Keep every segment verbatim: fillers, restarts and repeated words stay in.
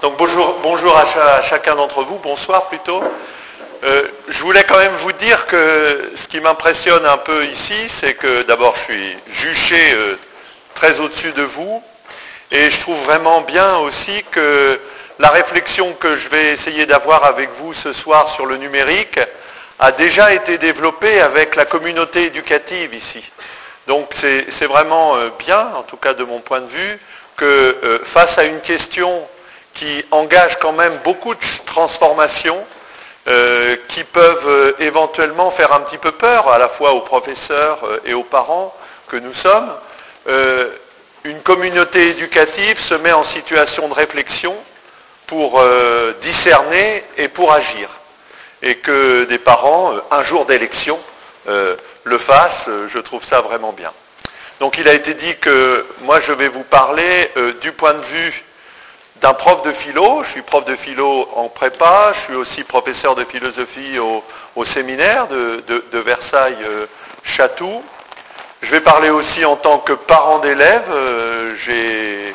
Donc bonjour, bonjour à, cha, à chacun d'entre vous, bonsoir plutôt. Euh, je voulais quand même vous dire que ce qui m'impressionne un peu ici, c'est que d'abord je suis juché euh, très au-dessus de vous, et je trouve vraiment bien aussi que la réflexion que je vais essayer d'avoir avec vous ce soir sur le numérique a déjà été développée avec la communauté éducative ici. Donc c'est vraiment euh, bien, en tout cas de mon point de vue, que euh, face à une question qui engage quand même beaucoup de transformations, euh, qui peuvent euh, éventuellement faire un petit peu peur, à la fois aux professeurs euh, et aux parents que nous sommes, euh, une communauté éducative se met en situation de réflexion pour euh, discerner et pour agir. Et que des parents, euh, un jour d'élection, euh, le fassent, euh, je trouve ça vraiment bien. Donc il a été dit que moi je vais vous parler euh, du point de vue d'un prof de philo. Je suis prof de philo en prépa, je suis aussi professeur de philosophie au, au séminaire de, de, de Versailles-Chatou. Euh, je vais parler aussi en tant que parent d'élèves. Euh, j'ai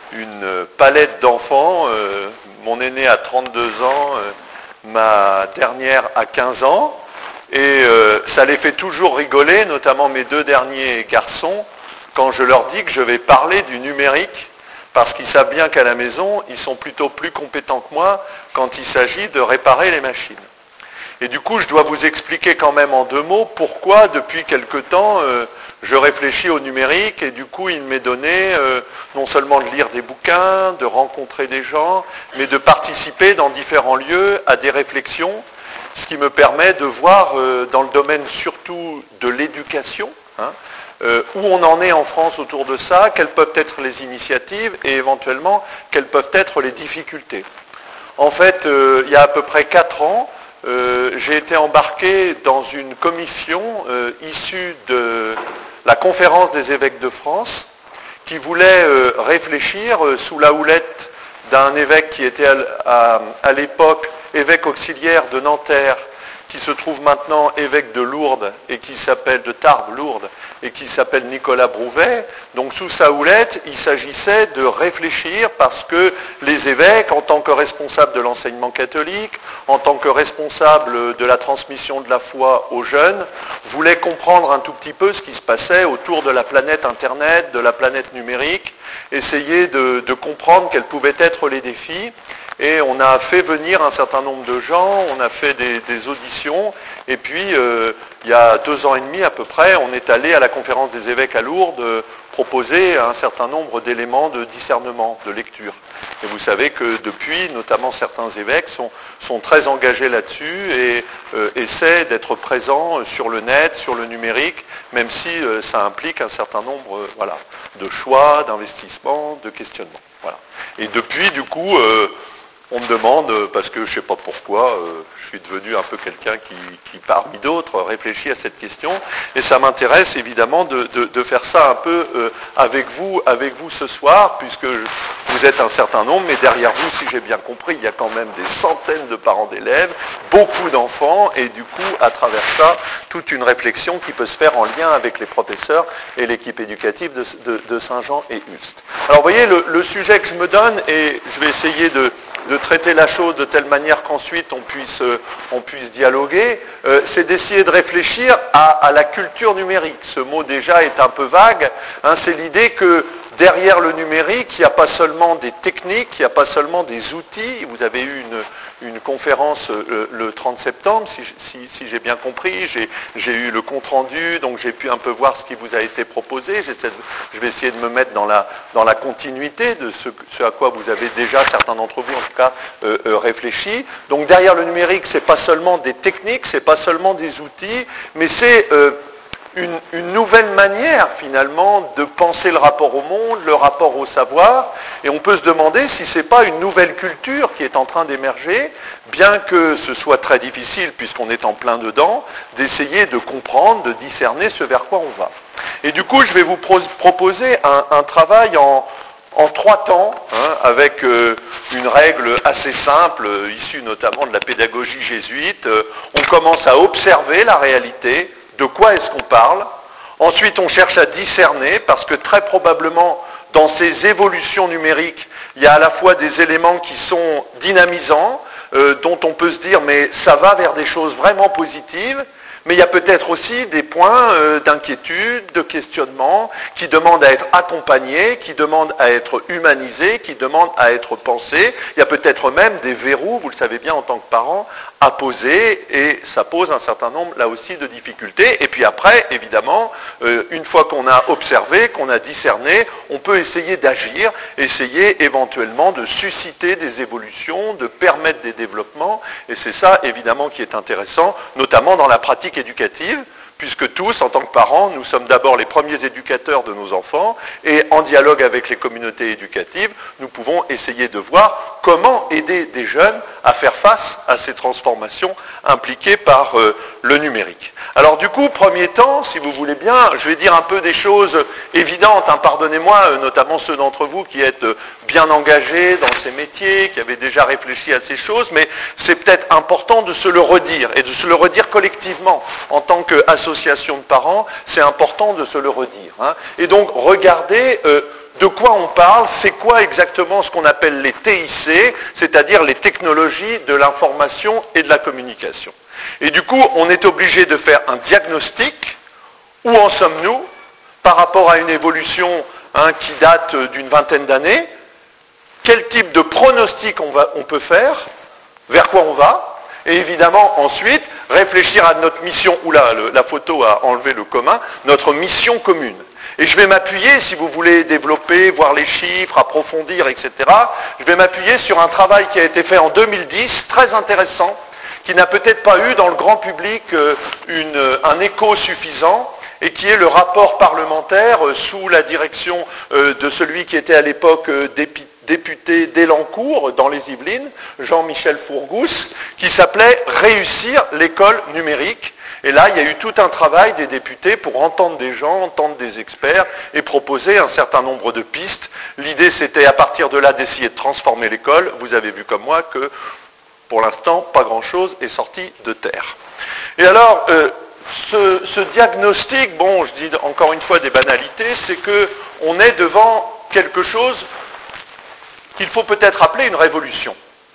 une palette d'enfants. Euh, mon aîné a trente-deux ans, euh, ma dernière a quinze ans. Et euh, ça les fait toujours rigoler, notamment mes deux derniers garçons, quand je leur dis que je vais parler du numérique, parce qu'ils savent bien qu'à la maison, ils sont plutôt plus compétents que moi quand il s'agit de réparer les machines. Et du coup, je dois vous expliquer quand même en deux mots pourquoi, depuis quelque temps, euh, je réfléchis au numérique, et du coup, il m'est donné euh, non seulement de lire des bouquins, de rencontrer des gens, mais de participer dans différents lieux à des réflexions, ce qui me permet de voir euh, dans le domaine surtout de l'éducation, hein, euh, où on en est en France autour de ça, quelles peuvent être les initiatives et éventuellement quelles peuvent être les difficultés. En fait, euh, il y a à peu près quatre ans, euh, j'ai été embarqué dans une commission euh, issue de la conférence des évêques de France qui voulait euh, réfléchir euh, sous la houlette d'un évêque qui était à, à, à l'époque évêque auxiliaire de Nanterre, qui se trouve maintenant évêque de Lourdes et qui s'appelle de Tarbes-Lourdes et qui s'appelle Nicolas Brouvet. Donc sous sa houlette, il s'agissait de réfléchir parce que les évêques, en tant que responsables de l'enseignement catholique, en tant que responsables de la transmission de la foi aux jeunes, voulaient comprendre un tout petit peu ce qui se passait autour de la planète Internet, de la planète numérique, essayer de, de comprendre quels pouvaient être les défis. Et on a fait venir un certain nombre de gens, on a fait des, des auditions, et puis euh, il y a deux ans et demi à peu près, on est allé à la conférence des évêques à Lourdes euh, proposer un certain nombre d'éléments de discernement, de lecture. Et vous savez que depuis, notamment certains évêques sont, sont très engagés là-dessus et euh, essaient d'être présents sur le net, sur le numérique, même si euh, ça implique un certain nombre euh, voilà, de choix, d'investissements, de questionnements. Voilà. Et depuis, du coup, euh, on me demande, parce que je ne sais pas pourquoi, euh, je suis devenu un peu quelqu'un qui, qui, parmi d'autres, réfléchit à cette question. Et ça m'intéresse évidemment de, de, de faire ça un peu euh, avec vous, avec vous ce soir, puisque je, vous êtes un certain nombre, mais derrière vous, si j'ai bien compris, il y a quand même des centaines de parents d'élèves, beaucoup d'enfants, et du coup, à travers ça, toute une réflexion qui peut se faire en lien avec les professeurs et l'équipe éducative de, de, de Saint-Jean et Ulst. Alors, vous voyez, le, le sujet que je me donne, et je vais essayer de de traiter la chose de telle manière qu'ensuite on puisse, euh, on puisse dialoguer, euh, c'est d'essayer de réfléchir à, à la culture numérique. Ce mot déjà est un peu vague, hein, c'est l'idée que derrière le numérique, il n'y a pas seulement des techniques, il n'y a pas seulement des outils. Vous avez eu une, une conférence euh, le trente septembre, si, si, si j'ai bien compris, j'ai eu le compte-rendu, donc j'ai pu un peu voir ce qui vous a été proposé. De, je vais essayer de me mettre dans la, dans la continuité de ce, ce à quoi vous avez déjà, certains d'entre vous en tout cas, euh, euh, réfléchi. Donc derrière le numérique, ce n'est pas seulement des techniques, ce n'est pas seulement des outils, mais c'est euh, Une, une nouvelle manière finalement de penser le rapport au monde, le rapport au savoir, et on peut se demander si ce n'est pas une nouvelle culture qui est en train d'émerger, bien que ce soit très difficile puisqu'on est en plein dedans, d'essayer de comprendre, de discerner ce vers quoi on va. Et du coup, je vais vous pro proposer un, un travail en, en trois temps, hein, avec euh, une règle assez simple, euh, issue notamment de la pédagogie jésuite. Euh, on commence à observer la réalité. De quoi est-ce qu'on parle? Ensuite, on cherche à discerner, parce que très probablement, dans ces évolutions numériques, Il y a à la fois des éléments qui sont dynamisants, euh, dont on peut se dire mais ça va vers des choses vraiment positives, mais il y a peut-être aussi des points euh, d'inquiétude, de questionnement, qui demandent à être accompagnés, qui demandent à être humanisés, qui demandent à être pensés. Il y a peut-être même des verrous, vous le savez bien en tant que parents, à poser, et ça pose un certain nombre, là aussi, de difficultés. Et puis après, évidemment, euh, une fois qu'on a observé, qu'on a discerné, on peut essayer d'agir, essayer éventuellement de susciter des évolutions, de permettre des développements, et c'est ça, évidemment, qui est intéressant, notamment dans la pratique éducative, puisque tous, en tant que parents, nous sommes d'abord les premiers éducateurs de nos enfants, et en dialogue avec les communautés éducatives, nous pouvons essayer de voir comment aider des jeunes à faire face à ces transformations impliquées par euh, le numérique. Alors du coup, premier temps, si vous voulez bien, je vais dire un peu des choses évidentes, hein, pardonnez-moi, euh, notamment ceux d'entre vous qui êtes euh, bien engagés dans ces métiers, qui avaient déjà réfléchi à ces choses, mais c'est peut-être important de se le redire, et de se le redire collectivement. En tant qu'association de parents, c'est important de se le redire. Hein. Et donc, regardez euh, de quoi on parle, c'est quoi exactement ce qu'on appelle les T I C, c'est-à-dire les technologies de l'information et de la communication. Et du coup, on est obligé de faire un diagnostic, où en sommes-nous, par rapport à une évolution hein, qui date d'une vingtaine d'années, quel type de pronostic on, va, on peut faire, vers quoi on va, et évidemment ensuite réfléchir à notre mission, oula, le, la photo a enlevé le commun, notre mission commune. Et je vais m'appuyer, si vous voulez développer, voir les chiffres, approfondir, et cetera, je vais m'appuyer sur un travail qui a été fait en deux mille dix, très intéressant, qui n'a peut-être pas eu dans le grand public une, un écho suffisant, et qui est le rapport parlementaire sous la direction de celui qui était à l'époque député d'Elancourt dans les Yvelines, Jean-Michel Fourgousse, qui s'appelait « Réussir l'école numérique ». Et là, il y a eu tout un travail des députés pour entendre des gens, entendre des experts et proposer un certain nombre de pistes. L'idée, c'était à partir de là d'essayer de transformer l'école. Vous avez vu comme moi que, pour l'instant, pas grand-chose est sorti de terre. Et alors, euh, ce, ce diagnostic, bon, je dis encore une fois des banalités, c'est qu'on est devant quelque chose qu'il faut peut-être appeler une révolution,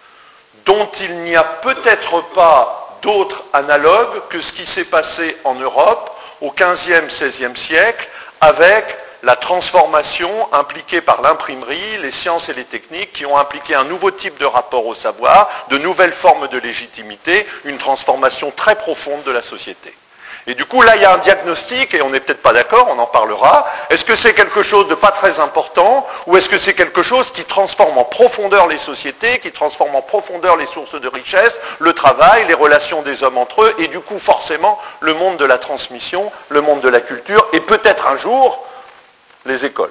dont il n'y a peut-être pas d'autres analogues que ce qui s'est passé en Europe au quinzième, seizième siècle avec la transformation impliquée par l'imprimerie, les sciences et les techniques qui ont impliqué un nouveau type de rapport au savoir, de nouvelles formes de légitimité, une transformation très profonde de la société. Et du coup, là, il y a un diagnostic, et on n'est peut-être pas d'accord, on en parlera. Est-ce que c'est quelque chose de pas très important, ou est-ce que c'est quelque chose qui transforme en profondeur les sociétés, qui transforme en profondeur les sources de richesse, le travail, les relations des hommes entre eux, et du coup, forcément, le monde de la transmission, le monde de la culture, et peut-être un jour, les écoles.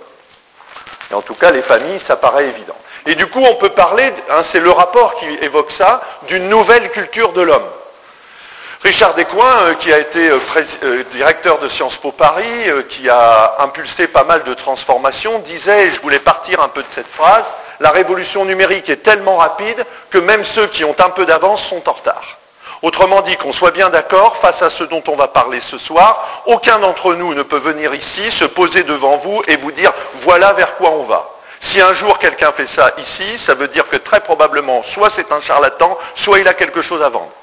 Et en tout cas, les familles, ça paraît évident. Et du coup, on peut parler, hein, c'est le rapport qui évoque ça, d'une nouvelle culture de l'homme. Richard Descoings, euh, qui a été euh, euh, directeur de Sciences Po Paris, euh, qui a impulsé pas mal de transformations, disait, et je voulais partir un peu de cette phrase, la révolution numérique est tellement rapide que même ceux qui ont un peu d'avance sont en retard. Autrement dit, qu'on soit bien d'accord, face à ce dont on va parler ce soir, aucun d'entre nous ne peut venir ici, se poser devant vous et vous dire, voilà vers quoi on va. Si un jour quelqu'un fait ça ici, ça veut dire que très probablement, soit c'est un charlatan, soit il a quelque chose à vendre.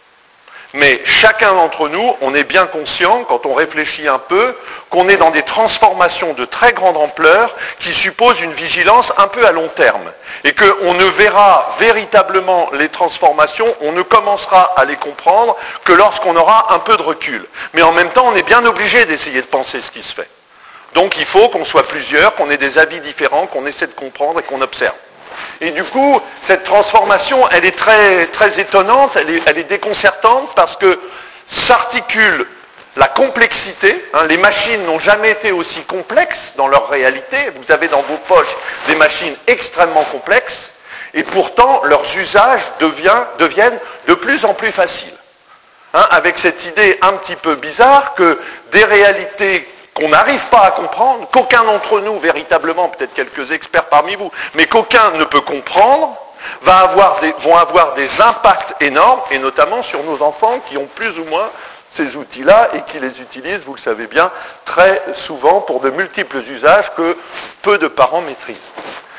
Mais chacun d'entre nous, on est bien conscient, quand on réfléchit un peu, qu'on est dans des transformations de très grande ampleur qui supposent une vigilance un peu à long terme. Et qu'on ne verra véritablement les transformations, on ne commencera à les comprendre que lorsqu'on aura un peu de recul. Mais en même temps, on est bien obligé d'essayer de penser ce qui se fait. Donc il faut qu'on soit plusieurs, qu'on ait des avis différents, qu'on essaie de comprendre et qu'on observe. Et du coup, cette transformation, elle est très, très étonnante, elle est, elle est déconcertante parce que s'articule la complexité. Hein, les machines n'ont jamais été aussi complexes dans leur réalité. Vous avez dans vos poches des machines extrêmement complexes et pourtant leurs usages devient, deviennent de plus en plus faciles. Hein, avec cette idée un petit peu bizarre que des réalités qu'on n'arrive pas à comprendre, qu'aucun d'entre nous véritablement, peut-être quelques experts parmi vous, mais qu'aucun ne peut comprendre, va avoir des, vont avoir des impacts énormes, et notamment sur nos enfants qui ont plus ou moins ces outils-là et qui les utilisent, vous le savez bien, très souvent pour de multiples usages que peu de parents maîtrisent.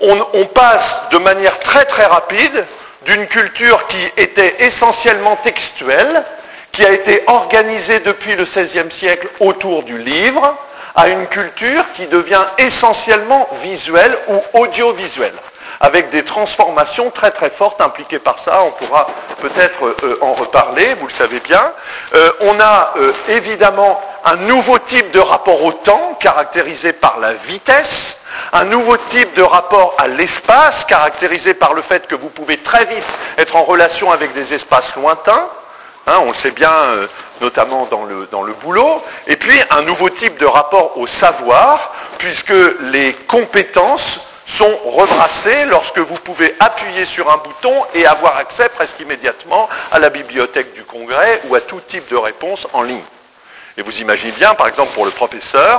on, on passe de manière très très rapide d'une culture qui était essentiellement textuelle, qui a été organisée depuis le seizième siècle autour du livre, à une culture qui devient essentiellement visuelle ou audiovisuelle, avec des transformations très très fortes impliquées par ça. On pourra peut-être euh, en reparler, vous le savez bien. Euh, on a euh, évidemment un nouveau type de rapport au temps, caractérisé par la vitesse, un nouveau type de rapport à l'espace, caractérisé par le fait que vous pouvez très vite être en relation avec des espaces lointains, hein, on le sait bien, euh, notamment dans le, dans le boulot, et puis un nouveau type de rapport au savoir, puisque les compétences sont rebrassées lorsque vous pouvez appuyer sur un bouton et avoir accès presque immédiatement à la bibliothèque du Congrès ou à tout type de réponse en ligne. Et vous imaginez bien, par exemple, pour le professeur,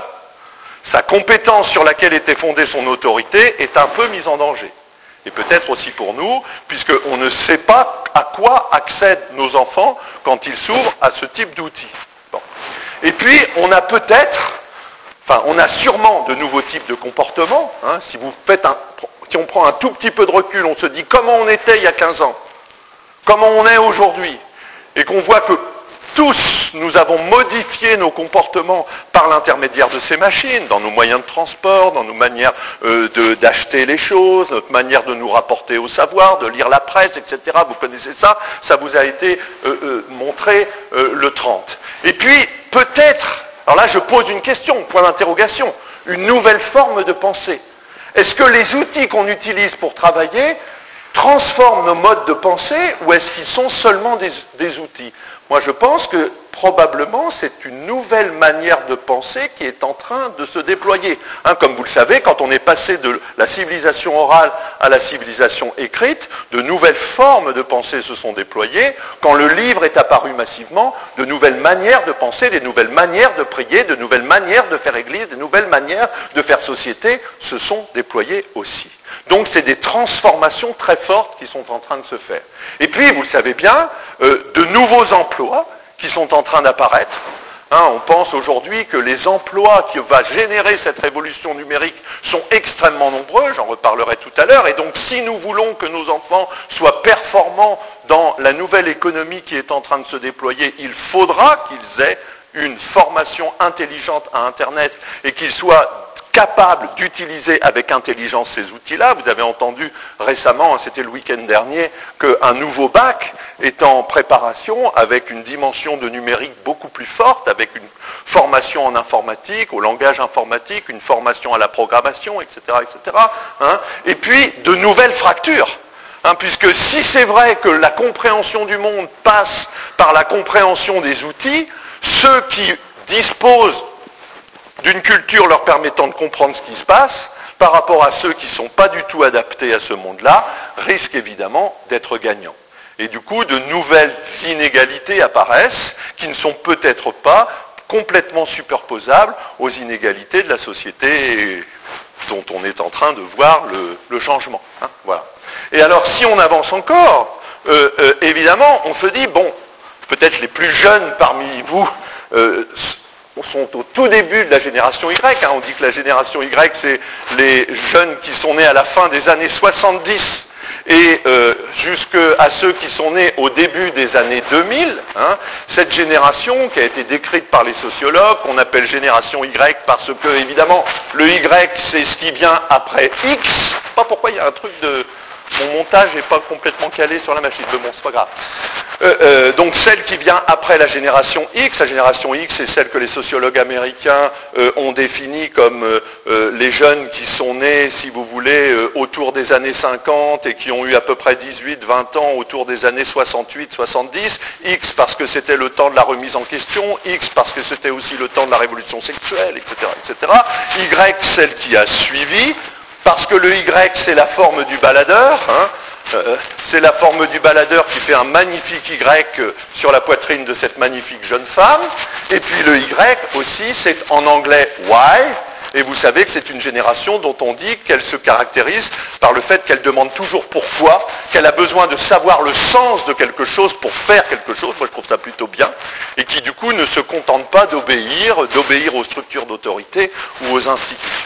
sa compétence sur laquelle était fondée son autorité est un peu mise en danger. Et peut-être aussi pour nous, puisqu'on ne sait pas à quoi accèdent nos enfants quand ils s'ouvrent à ce type d'outils. Bon. Et puis, on a peut-être, enfin, on a sûrement de nouveaux types de comportements. Hein. Si vous faites un, si on prend un tout petit peu de recul, on se dit comment on était il y a quinze ans, comment on est aujourd'hui, et qu'on voit que tous, nous avons modifié nos comportements par l'intermédiaire de ces machines, dans nos moyens de transport, dans nos manières euh, de, d'acheter les choses, notre manière de nous rapporter au savoir, de lire la presse, et cetera. Vous connaissez ça, ça vous a été euh, euh, montré euh, le trente. Et puis, peut-être, alors là je pose une question, point d'interrogation, une nouvelle forme de pensée. Est-ce que les outils qu'on utilise pour travailler transforment nos modes de pensée ou est-ce qu'ils sont seulement des, des outils ? Moi, je pense que probablement c'est une nouvelle manière de penser qui est en train de se déployer. Hein, comme vous le savez, quand on est passé de la civilisation orale à la civilisation écrite, de nouvelles formes de pensée se sont déployées. Quand le livre est apparu massivement, de nouvelles manières de penser, des nouvelles manières de prier, de nouvelles manières de faire église, de nouvelles manières de faire société se sont déployées aussi. Donc c'est des transformations très fortes qui sont en train de se faire. Et puis, vous le savez bien, euh, de nouveaux emplois qui sont en train d'apparaître. Hein, on pense aujourd'hui que les emplois qui va générer cette révolution numérique sont extrêmement nombreux, j'en reparlerai tout à l'heure, et donc si nous voulons que nos enfants soient performants dans la nouvelle économie qui est en train de se déployer, il faudra qu'ils aient une formation intelligente à Internet et qu'ils soient capable d'utiliser avec intelligence ces outils-là. Vous avez entendu récemment, c'était le week-end dernier, qu'un nouveau bac est en préparation avec une dimension de numérique beaucoup plus forte, avec une formation en informatique, au langage informatique, une formation à la programmation, et cetera, et cetera. Hein. Et puis, de nouvelles fractures. Hein, puisque si c'est vrai que la compréhension du monde passe par la compréhension des outils, ceux qui disposent d'une culture leur permettant de comprendre ce qui se passe, par rapport à ceux qui ne sont pas du tout adaptés à ce monde-là, risquent évidemment d'être gagnants. Et du coup, de nouvelles inégalités apparaissent qui ne sont peut-être pas complètement superposables aux inégalités de la société dont on est en train de voir le, le changement. Hein, voilà. Et alors, si on avance encore, euh, euh, évidemment, on se dit, bon, peut-être les plus jeunes parmi vous euh, sont au tout début de la génération Y. Hein. On dit que la génération Y, c'est les jeunes qui sont nés à la fin des années soixante-dix et euh, jusqu'à ceux qui sont nés au début des années deux mille. Hein. Cette génération qui a été décrite par les sociologues, qu'on appelle génération Y parce que, évidemment, le Y, c'est ce qui vient après X. Je ne sais pas pourquoi il y a un truc de... Mon montage n'est pas complètement calé sur la machine, mais bon, c'est pas grave. Euh, euh, donc celle qui vient après la génération X, la génération X, c'est celle que les sociologues américains euh, ont définie comme euh, euh, les jeunes qui sont nés, si vous voulez, euh, autour des années cinquante et qui ont eu à peu près dix-huit vingt ans autour des années soixante-huit soixante-dix. X parce que c'était le temps de la remise en question, X parce que c'était aussi le temps de la révolution sexuelle, et cetera, et cetera. Y, celle qui a suivi, parce que le Y, c'est la forme du baladeur, hein. euh, c'est la forme du baladeur qui fait un magnifique Y sur la poitrine de cette magnifique jeune femme, et puis le Y aussi, c'est en anglais Y, et vous savez que c'est une génération dont on dit qu'elle se caractérise par le fait qu'elle demande toujours pourquoi, qu'elle a besoin de savoir le sens de quelque chose pour faire quelque chose, moi je trouve ça plutôt bien, et qui du coup ne se contente pas d'obéir, d'obéir aux structures d'autorité ou aux institutions.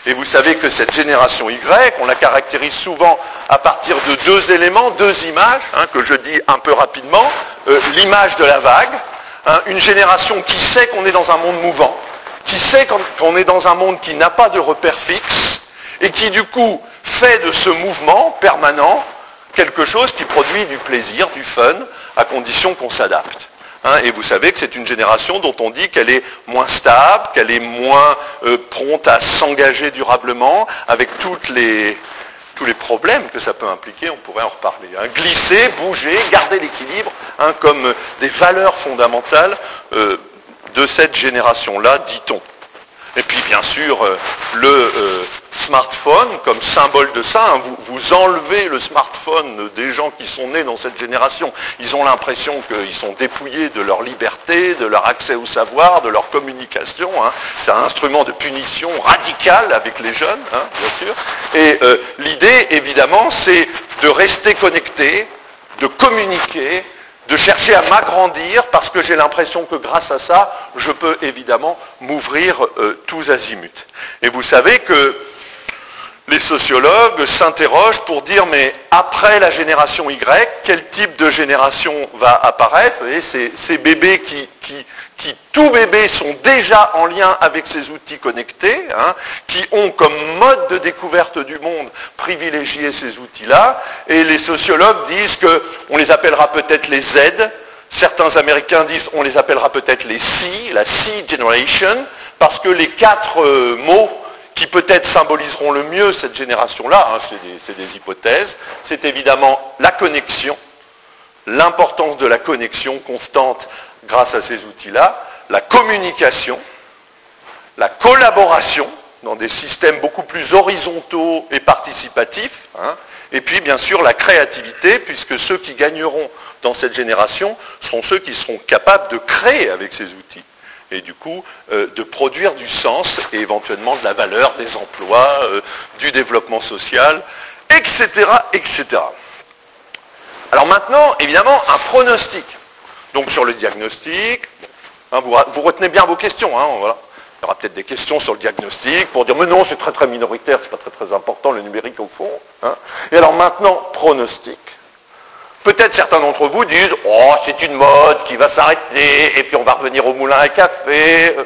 Et vous savez que cette génération Y, on la caractérise souvent à partir de deux éléments, deux images, hein, que je dis un peu rapidement. Euh, l'image de la vague, hein, une génération qui sait qu'on est dans un monde mouvant, qui sait qu'on est dans un monde qui n'a pas de repères fixes, et qui du coup fait de ce mouvement permanent quelque chose qui produit du plaisir, du fun, à condition qu'on s'adapte. Hein, et vous savez que c'est une génération dont on dit qu'elle est moins stable, qu'elle est moins euh, prompte à s'engager durablement, avec toutes les, tous les problèmes que ça peut impliquer, on pourrait en reparler. Hein. Glisser, bouger, garder l'équilibre, hein, comme des valeurs fondamentales euh, de cette génération-là, dit-on. Et puis bien sûr, euh, le euh, smartphone comme symbole de ça, hein, vous, vous enlevez le smartphone des gens qui sont nés dans cette génération, ils ont l'impression qu'ils sont dépouillés de leur liberté, de leur accès au savoir, de leur communication. Hein. C'est un instrument de punition radicale avec les jeunes, hein, bien sûr. Et euh, l'idée, évidemment, c'est de rester connecté, de communiquer, de chercher à m'agrandir, parce que j'ai l'impression que grâce à ça, je peux évidemment m'ouvrir euh, tous azimuts. Et vous savez que les sociologues s'interrogent pour dire, mais après la génération Y, quel type de génération va apparaître? Vous voyez, ces, ces bébés qui, qui, qui, tous bébés, sont déjà en lien avec ces outils connectés, hein, qui ont comme mode de découverte du monde privilégié ces outils-là, et les sociologues disent qu'on les appellera peut-être les Z, certains Américains disent on les appellera peut-être les C, la C Generation, parce que les quatre euh, mots qui peut-être symboliseront le mieux cette génération-là, hein, c'est des, c'est des hypothèses, c'est évidemment la connexion, l'importance de la connexion constante grâce à ces outils-là, la communication, la collaboration dans des systèmes beaucoup plus horizontaux et participatifs, hein, et puis bien sûr la créativité, puisque ceux qui gagneront dans cette génération seront ceux qui seront capables de créer avec ces outils. Et du coup, euh, de produire du sens et éventuellement de la valeur, des emplois, euh, du développement social, et cetera, et cetera. Alors maintenant, évidemment, un pronostic. Donc sur le diagnostic, hein, vous, vous retenez bien vos questions, hein, voilà. Il y aura peut-être des questions sur le diagnostic pour dire, mais non, c'est très très minoritaire, c'est pas très très important, le numérique au fond. Hein. Et alors maintenant, pronostic. Peut-être certains d'entre vous disent, oh, c'est une mode qui va s'arrêter, et puis on va revenir au moulin à café,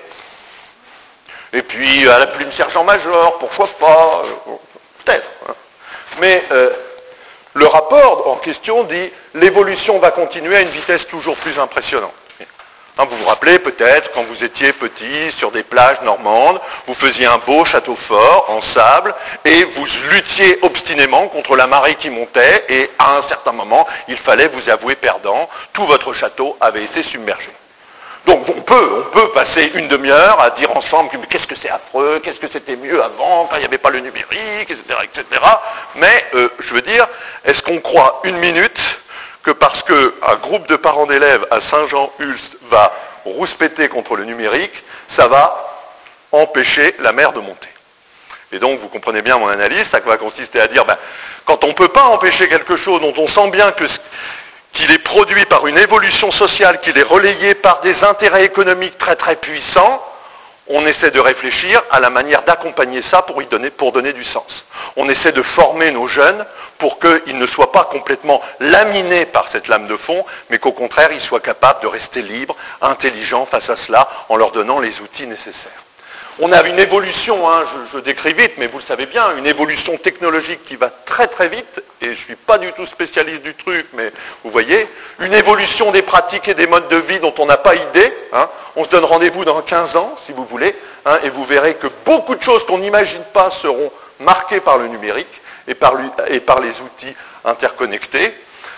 et puis à la plume sergent-major, pourquoi pas, peut-être. Hein. Mais euh, le rapport en question dit, l'évolution va continuer à une vitesse toujours plus impressionnante. Hein, vous vous rappelez peut-être, quand vous étiez petit, sur des plages normandes, vous faisiez un beau château fort en sable, et vous luttiez obstinément contre la marée qui montait, et à un certain moment, il fallait vous avouer perdant, tout votre château avait été submergé. Donc on peut, on peut passer une demi-heure à dire ensemble que qu'est-ce que c'est affreux, qu'est-ce que c'était mieux avant, quand il n'y avait pas le numérique, et cetera, et cetera. Mais, euh, je veux dire, est-ce qu'on croit une minute que parce qu'un groupe de parents d'élèves à Saint-Jean-Ulst va rouspéter contre le numérique, ça va empêcher la mer de monter. Et donc, vous comprenez bien mon analyse, ça va consister à dire, ben, quand on ne peut pas empêcher quelque chose dont on sent bien que, qu'il est produit par une évolution sociale, qu'il est relayé par des intérêts économiques très très puissants, on essaie de réfléchir à la manière d'accompagner ça pour, y donner, pour donner du sens. On essaie de former nos jeunes pour qu'ils ne soient pas complètement laminés par cette lame de fond, mais qu'au contraire, ils soient capables de rester libres, intelligents face à cela, en leur donnant les outils nécessaires. On a une évolution, hein, je, je décris vite, mais vous le savez bien, une évolution technologique qui va très très vite, et je ne suis pas du tout spécialiste du truc, mais vous voyez, une évolution des pratiques et des modes de vie dont on n'a pas idée. Hein. On se donne rendez-vous dans quinze ans, si vous voulez, hein, et vous verrez que beaucoup de choses qu'on n'imagine pas seront marquées par le numérique et par, lui, et par les outils interconnectés.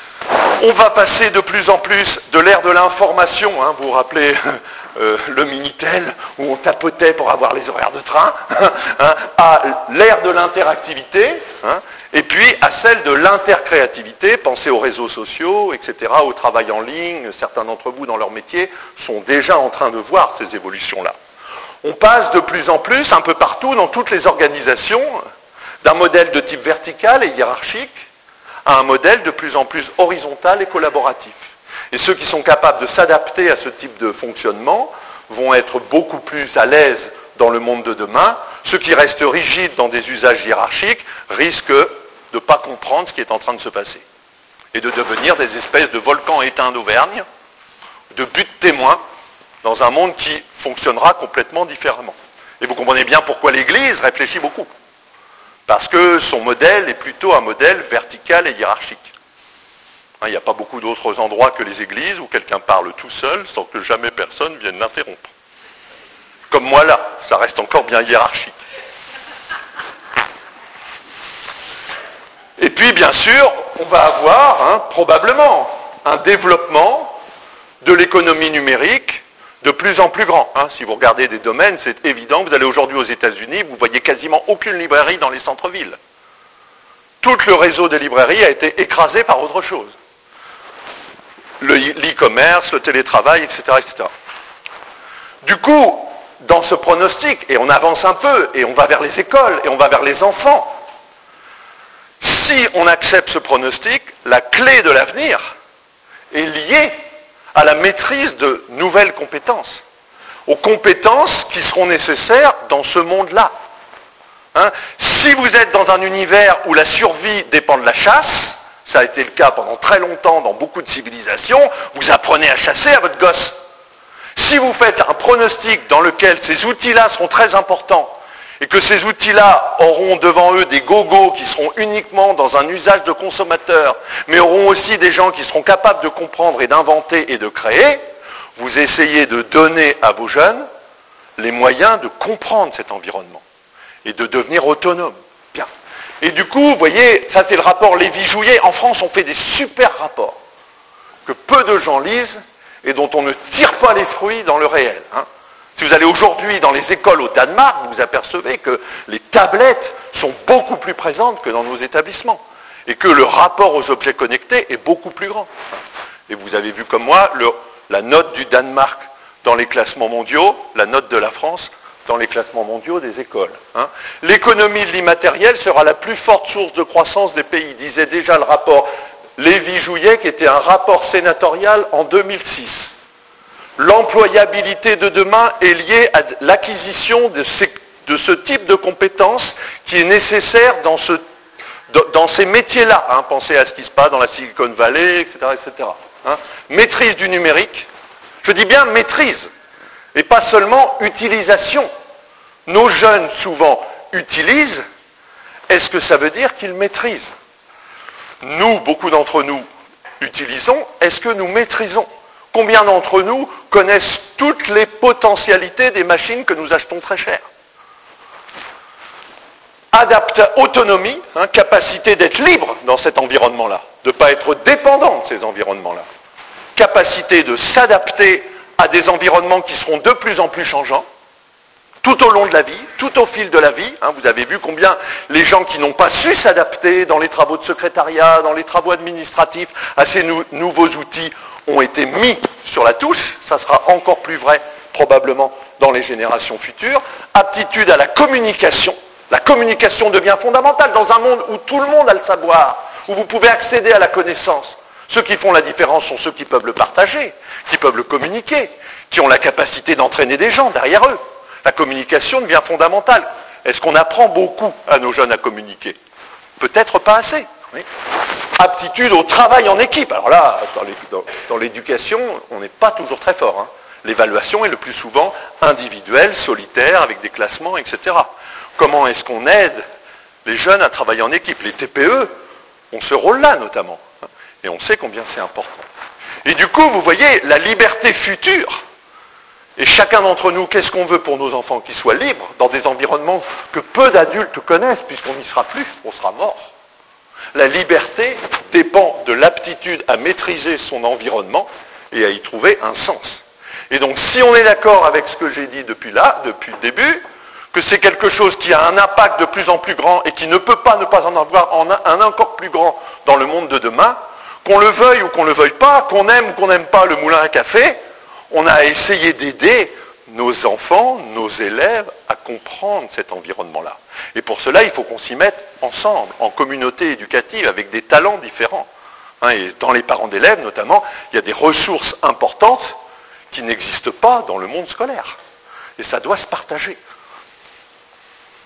On va passer de plus en plus de l'ère de l'information, hein, vous vous rappelez euh, le Minitel, où on tapotait pour avoir les horaires de train, hein, à l'ère de l'interactivité, hein, et puis à celle de l'intercréativité, pensez aux réseaux sociaux, et cetera, au travail en ligne. Certains d'entre vous, dans leur métier, sont déjà en train de voir ces évolutions-là. On passe de plus en plus, un peu partout, dans toutes les organisations, d'un modèle de type vertical et hiérarchique, à un modèle de plus en plus horizontal et collaboratif. Et ceux qui sont capables de s'adapter à ce type de fonctionnement vont être beaucoup plus à l'aise dans le monde de demain ceux qui restent rigides dans des usages hiérarchiques risquent de ne pas comprendre ce qui est en train de se passer et de devenir des espèces de volcans éteints d'Auvergne, de buts témoins dans un monde qui fonctionnera complètement différemment. Et vous comprenez bien pourquoi l'Église réfléchit beaucoup. Parce que son modèle est plutôt un modèle vertical et hiérarchique. Il n'y a pas beaucoup d'autres endroits que les églises où quelqu'un parle tout seul sans que jamais personne vienne l'interrompre. Comme moi là, ça reste encore bien hiérarchique. Et puis bien sûr, on va avoir hein, probablement un développement de l'économie numérique de plus en plus grand. Hein. Si vous regardez des domaines, c'est évident, vous allez aujourd'hui aux États-Unis, vous voyez quasiment aucune librairie dans les centres-villes. Tout le réseau des librairies a été écrasé par autre chose. Le e-commerce, le télétravail, et cetera, et cetera. Du coup, dans ce pronostic, et on avance un peu, et on va vers les écoles, et on va vers les enfants, si on accepte ce pronostic, la clé de l'avenir est liée à la maîtrise de nouvelles compétences, aux compétences qui seront nécessaires dans ce monde-là. Hein? Si vous êtes dans un univers où la survie dépend de la chasse, ça a été le cas pendant très longtemps dans beaucoup de civilisations, vous apprenez à chasser à votre gosse. Si vous faites un pronostic dans lequel ces outils-là seront très importants, et que ces outils-là auront devant eux des gogos qui seront uniquement dans un usage de consommateur, mais auront aussi des gens qui seront capables de comprendre et d'inventer et de créer, vous essayez de donner à vos jeunes les moyens de comprendre cet environnement et de devenir autonomes. Bien. Et du coup, vous voyez, ça c'est le rapport Lévy-Jouyet. En France, on fait des super rapports que peu de gens lisent et dont on ne tire pas les fruits dans le réel. Hein. Si vous allez aujourd'hui dans les écoles au Danemark, vous vous apercevez que les tablettes sont beaucoup plus présentes que dans nos établissements et que le rapport aux objets connectés est beaucoup plus grand. Et vous avez vu comme moi le, la note du Danemark dans les classements mondiaux, la note de la France dans les classements mondiaux des écoles. Hein. L'économie de l'immatériel sera la plus forte source de croissance des pays, disait déjà le rapport Lévy-Jouyet, qui était un rapport sénatorial en deux mille six. L'employabilité de demain est liée à l'acquisition de, de ce type de compétences qui est nécessaire dans, ce, dans ces métiers-là. Hein. Pensez à ce qui se passe dans la Silicon Valley, et cetera, et cetera. Hein. Maîtrise du numérique. Je dis bien maîtrise, et pas seulement utilisation. Nos jeunes, souvent, utilisent. Est-ce que ça veut dire qu'ils maîtrisent? Nous, beaucoup d'entre nous, utilisons. Est-ce que nous maîtrisons? Combien d'entre nous connaissent toutes les potentialités des machines que nous achetons très cher? Adapte, autonomie, hein, capacité d'être libre dans cet environnement-là, de ne pas être dépendant de ces environnements-là. Capacité de s'adapter à des environnements qui seront de plus en plus changeants, tout au long de la vie, tout au fil de la vie. Hein, vous avez vu combien les gens qui n'ont pas su s'adapter dans les travaux de secrétariat, dans les travaux administratifs, à ces nou- nouveaux outils, ont été mis sur la touche. Ça sera encore plus vrai probablement dans les générations futures. Aptitude à la communication. La communication devient fondamentale dans un monde où tout le monde a le savoir, où vous pouvez accéder à la connaissance. Ceux qui font la différence sont ceux qui peuvent le partager, qui peuvent le communiquer, qui ont la capacité d'entraîner des gens derrière eux. La communication devient fondamentale. Est-ce qu'on apprend beaucoup à nos jeunes à communiquer? Peut-être pas assez. Oui. Aptitude au travail en équipe. Alors là, dans, les, dans, dans l'éducation, on n'est pas toujours très fort. Hein. L'évaluation est le plus souvent individuelle, solitaire, avec des classements, et cetera. Comment est-ce qu'on aide les jeunes à travailler en équipe? Les T P E ont ce rôle-là notamment. Et on sait combien c'est important. Et du coup, vous voyez, la liberté future, et chacun d'entre nous, qu'est-ce qu'on veut pour nos enfants? Qu'ils soient libres dans des environnements que peu d'adultes connaissent, puisqu'on n'y sera plus, on sera mort. La liberté dépend de l'aptitude à maîtriser son environnement et à y trouver un sens. Et donc, si on est d'accord avec ce que j'ai dit depuis là, depuis le début, que c'est quelque chose qui a un impact de plus en plus grand et qui ne peut pas ne pas en avoir un encore plus grand dans le monde de demain, qu'on le veuille ou qu'on ne le veuille pas, qu'on aime ou qu'on n'aime pas le moulin à café, on a essayé d'aider nos enfants, nos élèves à comprendre cet environnement-là. Et pour cela, il faut qu'on s'y mette ensemble, en communauté éducative, avec des talents différents. Hein, et dans les parents d'élèves, notamment, il y a des ressources importantes qui n'existent pas dans le monde scolaire. Et ça doit se partager.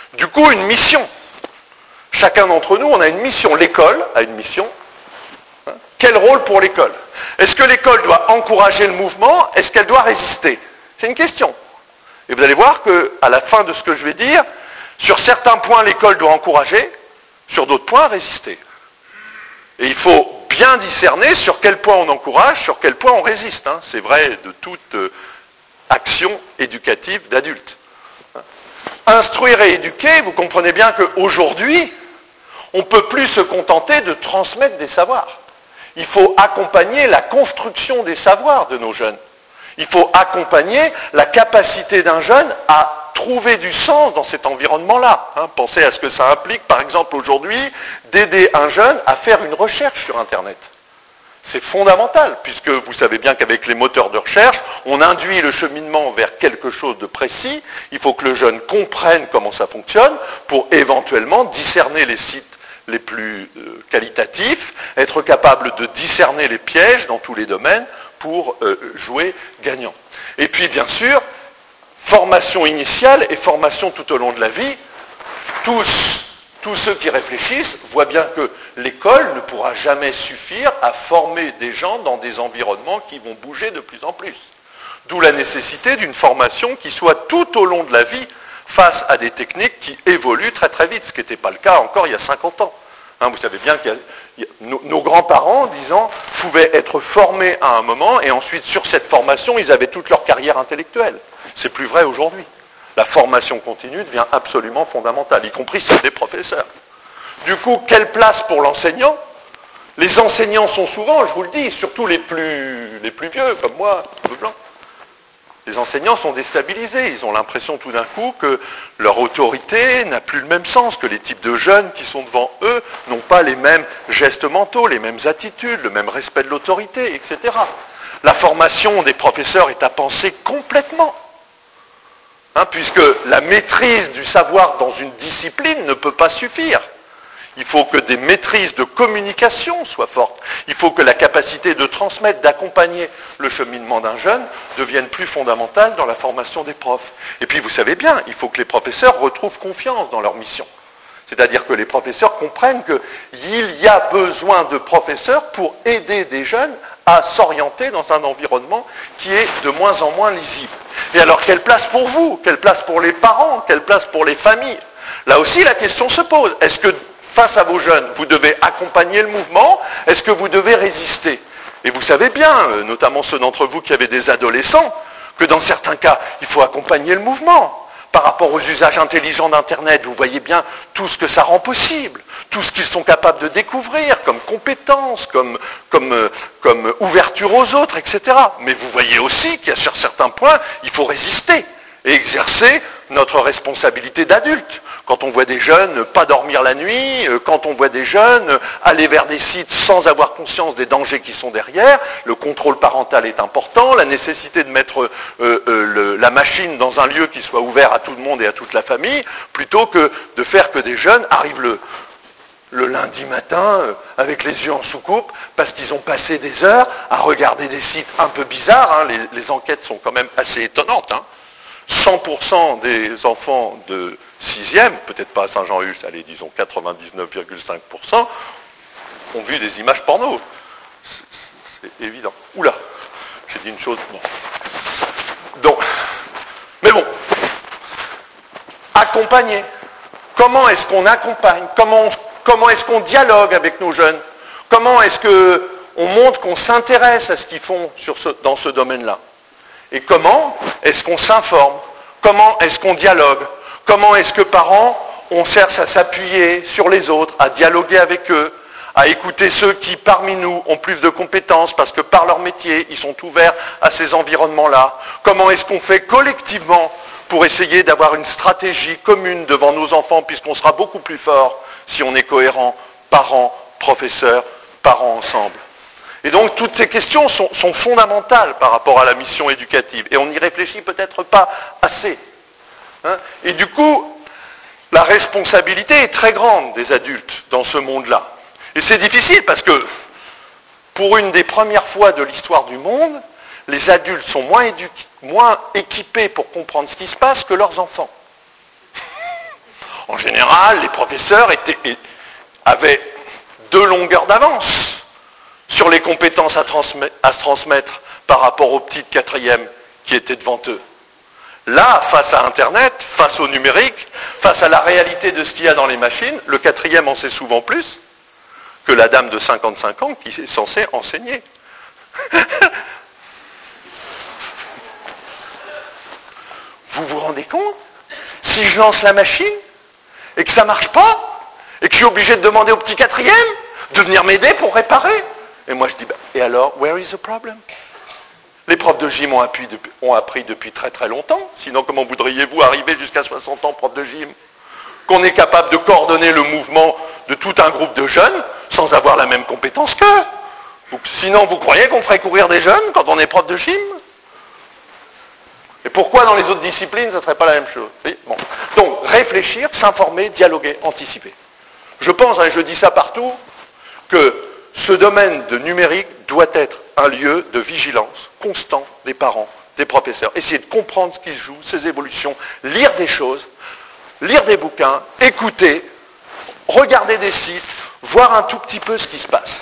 Du coup, une mission. Chacun d'entre nous, on a une mission. L'école a une mission. Hein? Quel rôle pour l'école? Est-ce que l'école doit encourager le mouvement? Est-ce qu'elle doit résister? C'est une question. Et vous allez voir qu'à la fin de ce que je vais dire, sur certains points, l'école doit encourager, sur d'autres points, résister. Et il faut bien discerner sur quel point on encourage, sur quel point on résiste. Hein. C'est vrai de toute euh, action éducative d'adulte. Instruire et éduquer, vous comprenez bien qu'aujourd'hui, on ne peut plus se contenter de transmettre des savoirs. Il faut accompagner la construction des savoirs de nos jeunes. Il faut accompagner la capacité d'un jeune à trouver du sens dans cet environnement-là. Hein, pensez à ce que ça implique, par exemple, aujourd'hui, d'aider un jeune à faire une recherche sur Internet. C'est fondamental, puisque vous savez bien qu'avec les moteurs de recherche, on induit le cheminement vers quelque chose de précis. Il faut que le jeune comprenne comment ça fonctionne pour éventuellement discerner les sites les plus euh, qualitatifs, être capable de discerner les pièges dans tous les domaines pour euh, jouer gagnant. Et puis, bien sûr, formation initiale et formation tout au long de la vie. Tous, tous ceux qui réfléchissent voient bien que l'école ne pourra jamais suffire à former des gens dans des environnements qui vont bouger de plus en plus. D'où la nécessité d'une formation qui soit tout au long de la vie face à des techniques qui évoluent très très vite, ce qui n'était pas le cas encore il y a cinquante ans. Hein, vous savez bien que nos, nos grands-parents, disons, pouvaient être formés à un moment et ensuite sur cette formation, ils avaient toute leur carrière intellectuelle. C'est plus vrai aujourd'hui. La formation continue devient absolument fondamentale, y compris celle des professeurs. Du coup, quelle place pour l'enseignant? Les enseignants sont souvent, je vous le dis, surtout les plus, les plus vieux, comme moi, un peu blanc. Les enseignants sont déstabilisés, ils ont l'impression tout d'un coup que leur autorité n'a plus le même sens, que les types de jeunes qui sont devant eux n'ont pas les mêmes gestes mentaux, les mêmes attitudes, le même respect de l'autorité, et cetera. La formation des professeurs est à penser complètement. Hein, puisque la maîtrise du savoir dans une discipline ne peut pas suffire. Il faut que des maîtrises de communication soient fortes. Il faut que la capacité de transmettre, d'accompagner le cheminement d'un jeune devienne plus fondamentale dans la formation des profs. Et puis vous savez bien, il faut que les professeurs retrouvent confiance dans leur mission. C'est-à-dire que les professeurs comprennent qu'il y a besoin de professeurs pour aider des jeunes à s'orienter dans un environnement qui est de moins en moins lisible. Et alors, quelle place pour vous? Quelle place pour les parents? Quelle place pour les familles? Là aussi, la question se pose. Est-ce que face à vos jeunes, vous devez accompagner le mouvement? Est-ce que vous devez résister? Et vous savez bien, notamment ceux d'entre vous qui avez des adolescents, que dans certains cas, il faut accompagner le mouvement. Par rapport aux usages intelligents d'Internet, vous voyez bien tout ce que ça rend possible, tout ce qu'ils sont capables de découvrir comme compétences, comme, comme, comme ouverture aux autres, et cetera. Mais vous voyez aussi qu'il y a sur certains points, il faut résister et exercer notre responsabilité d'adulte. Quand on voit des jeunes ne pas dormir la nuit, quand on voit des jeunes aller vers des sites sans avoir conscience des dangers qui sont derrière, le contrôle parental est important, la nécessité de mettre euh, euh, le, la machine dans un lieu qui soit ouvert à tout le monde et à toute la famille, plutôt que de faire que des jeunes arrivent le, le lundi matin euh, avec les yeux en soucoupe, parce qu'ils ont passé des heures à regarder des sites un peu bizarres, hein, les, les enquêtes sont quand même assez étonnantes, hein. cent pour cent des enfants de sixième, peut-être pas à Saint-Jean-Hus, allez, disons quatre-vingt-dix-neuf virgule cinq pour cent, ont vu des images porno. C'est évident. Oula, j'ai dit une chose. Bon. Donc, mais bon, accompagner. Comment est-ce qu'on accompagne? Comment, comment est-ce qu'on dialogue avec nos jeunes? Comment est-ce qu'on montre qu'on s'intéresse à ce qu'ils font sur ce, dans ce domaine-là? Et comment est-ce qu'on s'informe? Comment est-ce qu'on dialogue? Comment est-ce que parents, on cherche à s'appuyer sur les autres, à dialoguer avec eux, à écouter ceux qui, parmi nous, ont plus de compétences parce que par leur métier, ils sont ouverts à ces environnements-là? Comment est-ce qu'on fait collectivement pour essayer d'avoir une stratégie commune devant nos enfants, puisqu'on sera beaucoup plus fort si on est cohérent, parents, professeurs, parents ensemble? Et donc toutes ces questions sont, sont fondamentales par rapport à la mission éducative. Et on n'y réfléchit peut-être pas assez. Hein? Et du coup, la responsabilité est très grande des adultes dans ce monde-là. Et c'est difficile parce que, pour une des premières fois de l'histoire du monde, les adultes sont moins, éduqués, moins équipés pour comprendre ce qui se passe que leurs enfants. En général, les professeurs étaient, avaient deux longueurs d'avance sur les compétences à transmettre, à se transmettre par rapport aux petits de quatrième qui étaient devant eux. Là, face à Internet, face au numérique, face à la réalité de ce qu'il y a dans les machines, le quatrième en sait souvent plus que la dame de cinquante-cinq ans qui est censée enseigner. Vous vous rendez compte? Si je lance la machine et que ça ne marche pas, et que je suis obligé de demander au petit quatrième de venir m'aider pour réparer. Et moi je dis, bah, et alors, where is the problem? Les profs de gym ont appris, depuis, ont appris depuis très très longtemps, sinon comment voudriez-vous arriver jusqu'à soixante ans prof de gym? Qu'on est capable de coordonner le mouvement de tout un groupe de jeunes sans avoir la même compétence qu'eux. Sinon vous croyez qu'on ferait courir des jeunes quand on est prof de gym? Et pourquoi dans les autres disciplines, ça ne serait pas la même chose? Oui, bon. Donc, réfléchir, s'informer, dialoguer, anticiper. Je pense, et je dis ça partout, que ce domaine de numérique doit être un lieu de vigilance constant des parents, des professeurs. Essayer de comprendre ce qui se joue, ses évolutions, lire des choses, lire des bouquins, écouter, regarder des sites, voir un tout petit peu ce qui se passe.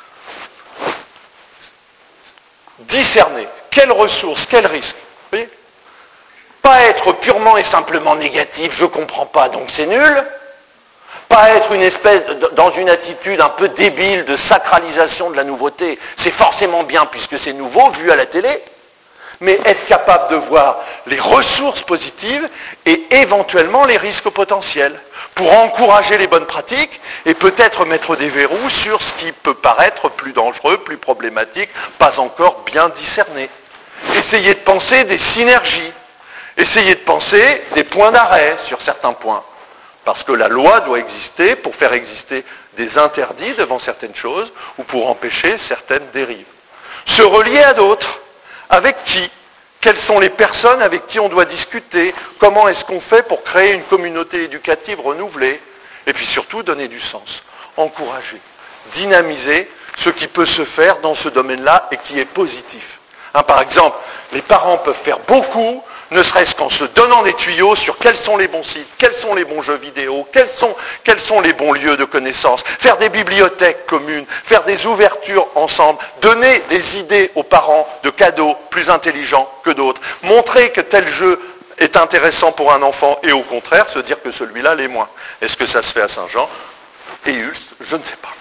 Discerner quelles ressources, quels risques. Vous voyez ? Pas être purement et simplement négatif, je ne comprends pas, donc c'est nul. Pas être une espèce de, dans une attitude un peu débile de sacralisation de la nouveauté. C'est forcément bien puisque c'est nouveau, vu à la télé. Mais être capable de voir les ressources positives et éventuellement les risques potentiels pour encourager les bonnes pratiques et peut-être mettre des verrous sur ce qui peut paraître plus dangereux, plus problématique, pas encore bien discerné. Essayer de penser des synergies. Essayez de penser des points d'arrêt sur certains points. Parce que la loi doit exister pour faire exister des interdits devant certaines choses ou pour empêcher certaines dérives. Se relier à d'autres. Avec qui? Quelles sont les personnes avec qui on doit discuter? Comment est-ce qu'on fait pour créer une communauté éducative renouvelée? Et puis surtout, donner du sens. Encourager, dynamiser ce qui peut se faire dans ce domaine-là et qui est positif. Hein, par exemple, les parents peuvent faire beaucoup, ne serait-ce qu'en se donnant des tuyaux sur quels sont les bons sites, quels sont les bons jeux vidéo, quels sont, quels sont les bons lieux de connaissances, faire des bibliothèques communes, faire des ouvertures ensemble, donner des idées aux parents de cadeaux plus intelligents que d'autres, montrer que tel jeu est intéressant pour un enfant et au contraire se dire que celui-là l'est moins. Est-ce que ça se fait à Saint-Jean et Hulst? Je ne sais pas.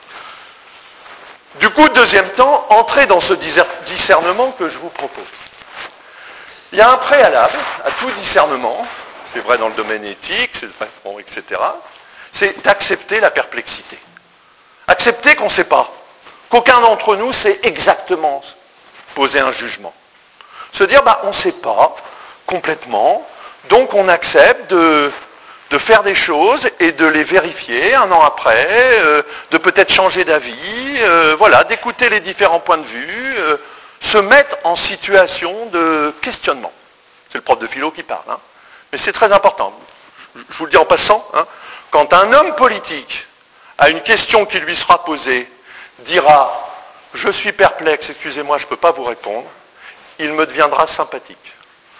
Du coup, deuxième temps, entrez dans ce discernement que je vous propose. Il y a un préalable à tout discernement, c'est vrai dans le domaine éthique, c'est vrai, bon, et cetera, c'est d'accepter la perplexité. Accepter qu'on ne sait pas, qu'aucun d'entre nous sait exactement poser un jugement. Se dire, bah, on ne sait pas complètement, donc on accepte de, de faire des choses et de les vérifier un an après, euh, de peut-être changer d'avis, euh, voilà, d'écouter les différents points de vue, euh, se mettre en situation de questionnement. C'est le prof de philo qui parle, hein. Mais c'est très important. Je vous le dis en passant, hein. Quand un homme politique a une question qui lui sera posée, dira « Je suis perplexe, excusez-moi, je ne peux pas vous répondre », il me deviendra sympathique.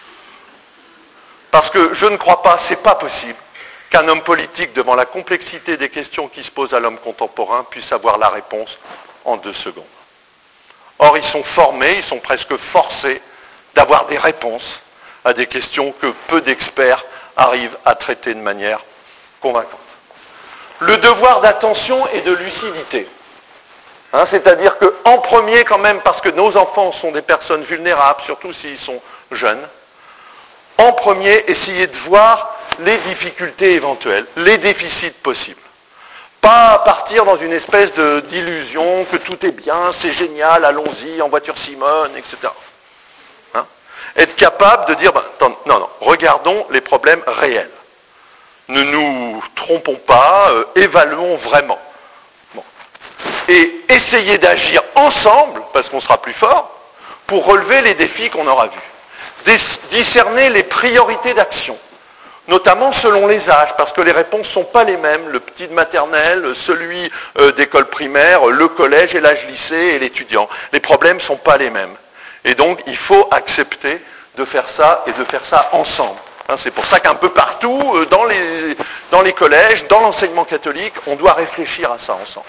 Parce que je ne crois pas, c'est pas possible, qu'un homme politique, devant la complexité des questions qui se posent à l'homme contemporain, puisse avoir la réponse en deux secondes. Or, ils sont formés, ils sont presque forcés d'avoir des réponses à des questions que peu d'experts arrivent à traiter de manière convaincante. Le devoir d'attention et de lucidité. Hein, c'est-à-dire qu'en premier, quand même, parce que nos enfants sont des personnes vulnérables, surtout s'ils sont jeunes, en premier, essayez de voir les difficultés éventuelles, les déficits possibles. Pas partir dans une espèce de, d'illusion que tout est bien, c'est génial, allons-y, en voiture Simone, et cetera. Hein? Être capable de dire, ben, attends, non, non, regardons les problèmes réels. Ne nous trompons pas, euh, évaluons vraiment. Bon. Et essayez d'agir ensemble, parce qu'on sera plus fort, pour relever les défis qu'on aura vus. Dis- discerner les priorités d'action. Notamment selon les âges, parce que les réponses ne sont pas les mêmes, le petit de maternelle, celui euh, d'école primaire, le collège et l'âge lycée et l'étudiant. Les problèmes ne sont pas les mêmes. Et donc, il faut accepter de faire ça et de faire ça ensemble. Hein, c'est pour ça qu'un peu partout, euh, dans, les, dans les collèges, dans l'enseignement catholique, on doit réfléchir à ça ensemble.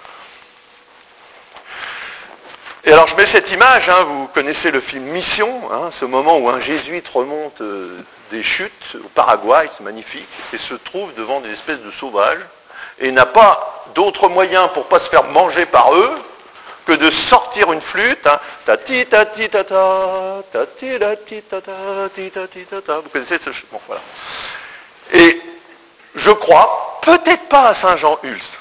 Et alors je mets cette image, hein, vous connaissez le film Mission, hein, ce moment où un jésuite remonte euh, des chutes au Paraguay, c'est magnifique, et se trouve devant des espèces de sauvages, et n'a pas d'autre moyen pour ne pas se faire manger par eux que de sortir une flûte, hein, ta ti ta ti ta ta, ta ti ta ti ta ta, ti ta ti ta ta. Vous connaissez ce bon, voilà. Et je crois, peut-être pas à Saint-Jean-Ulst,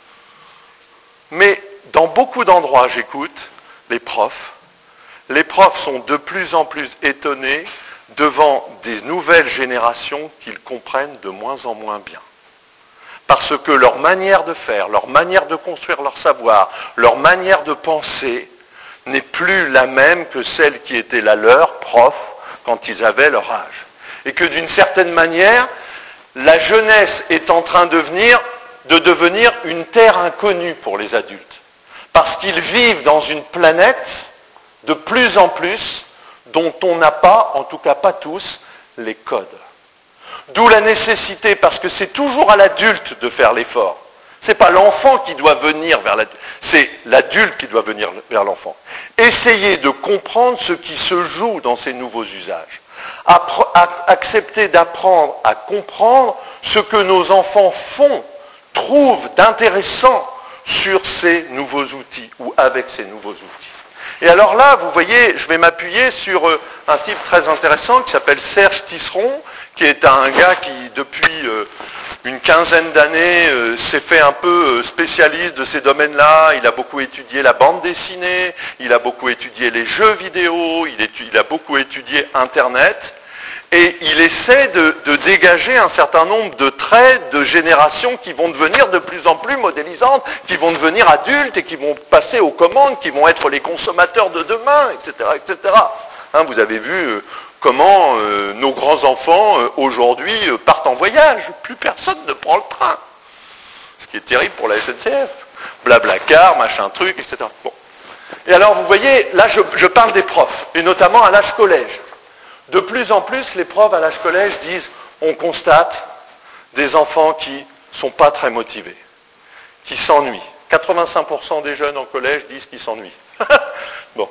mais dans beaucoup d'endroits, j'écoute les profs. Les profs sont de plus en plus étonnés devant des nouvelles générations qu'ils comprennent de moins en moins bien. Parce que leur manière de faire, leur manière de construire leur savoir, leur manière de penser n'est plus la même que celle qui était la leur, prof, quand ils avaient leur âge. Et que d'une certaine manière, la jeunesse est en train de devenir, de devenir une terre inconnue pour les adultes. Parce qu'ils vivent dans une planète de plus en plus dont on n'a pas, en tout cas pas tous, les codes. D'où la nécessité, parce que c'est toujours à l'adulte de faire l'effort. Ce n'est pas l'enfant qui doit venir vers l'adulte, c'est l'adulte qui doit venir vers l'enfant. Essayez de comprendre ce qui se joue dans ces nouveaux usages. Appre- accepter d'apprendre à comprendre ce que nos enfants font, trouvent d'intéressant sur ces nouveaux outils ou avec ces nouveaux outils. Et alors là, vous voyez, je vais m'appuyer sur un type très intéressant qui s'appelle Serge Tisseron, qui est un gars qui, depuis euh, une quinzaine d'années, euh, s'est fait un peu euh, spécialiste de ces domaines-là. Il a beaucoup étudié la bande dessinée, il a beaucoup étudié les jeux vidéo, il, étudie, il a beaucoup étudié Internet. Et il essaie de, de dégager un certain nombre de traits de générations qui vont devenir de plus en plus modélisantes, qui vont devenir adultes et qui vont passer aux commandes, qui vont être les consommateurs de demain, et cetera, et cetera. Hein, vous avez vu euh, comment euh, nos grands-enfants, euh, aujourd'hui, euh, partent en voyage. Plus personne ne prend le train. Ce qui est terrible pour la S N C F. Blablacar, machin truc, et cetera. Bon. Et alors, vous voyez, là, je, je parle des profs, et notamment à l'âge collège. De plus en plus, les profs à l'âge collège disent, on constate des enfants qui ne sont pas très motivés, qui s'ennuient. quatre-vingt-cinq pour cent des jeunes en collège disent qu'ils s'ennuient. Bon.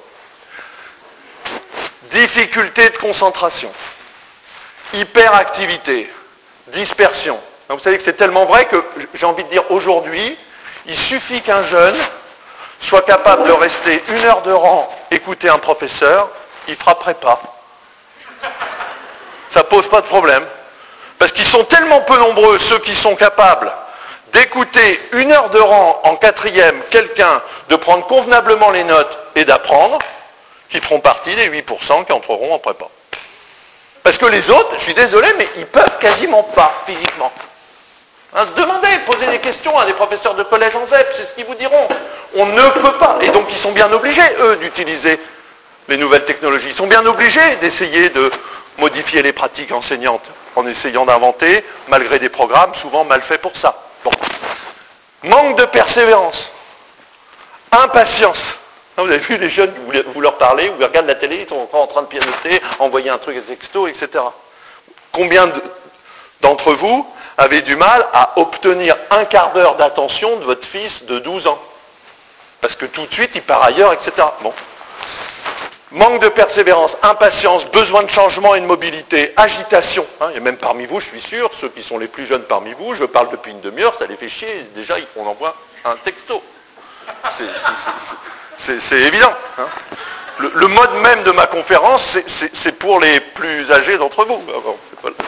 Difficulté de concentration, hyperactivité, dispersion. Donc, vous savez que c'est tellement vrai que j'ai envie de dire aujourd'hui, il suffit qu'un jeune soit capable de rester une heure de rang, écouter un professeur, il ne frapperait pas. Ça ne pose pas de problème. Parce qu'ils sont tellement peu nombreux, ceux qui sont capables d'écouter une heure de rang en quatrième quelqu'un, de prendre convenablement les notes et d'apprendre, qui feront partie des huit pour cent qui entreront en prépa. Parce que les autres, je suis désolé, mais ils peuvent quasiment pas, physiquement. Hein, demandez, posez des questions à des professeurs de collège en Z E P, c'est ce qu'ils vous diront. On ne peut pas. Et donc ils sont bien obligés, eux, d'utiliser les nouvelles technologies. Ils sont bien obligés d'essayer de modifier les pratiques enseignantes en essayant d'inventer, malgré des programmes souvent mal faits pour ça. Bon. Manque de persévérance. Impatience. Vous avez vu les jeunes, vous leur parlez, vous regardez la télé, ils sont encore en train de pianoter, envoyer un truc à texto, et cetera. Combien de, d'entre vous avez du mal à obtenir un quart d'heure d'attention de votre fils de douze ans? Parce que tout de suite, il part ailleurs, et cetera. Bon. Manque de persévérance, impatience, besoin de changement et de mobilité, agitation. Hein, il y a même parmi vous, je suis sûr, ceux qui sont les plus jeunes parmi vous, je parle depuis une demi-heure, ça les fait chier, déjà on envoie un texto. C'est, c'est, c'est, c'est évident. Hein. Le, le mode même de ma conférence, c'est, c'est, c'est pour les plus âgés d'entre vous. Bon, c'est pas le...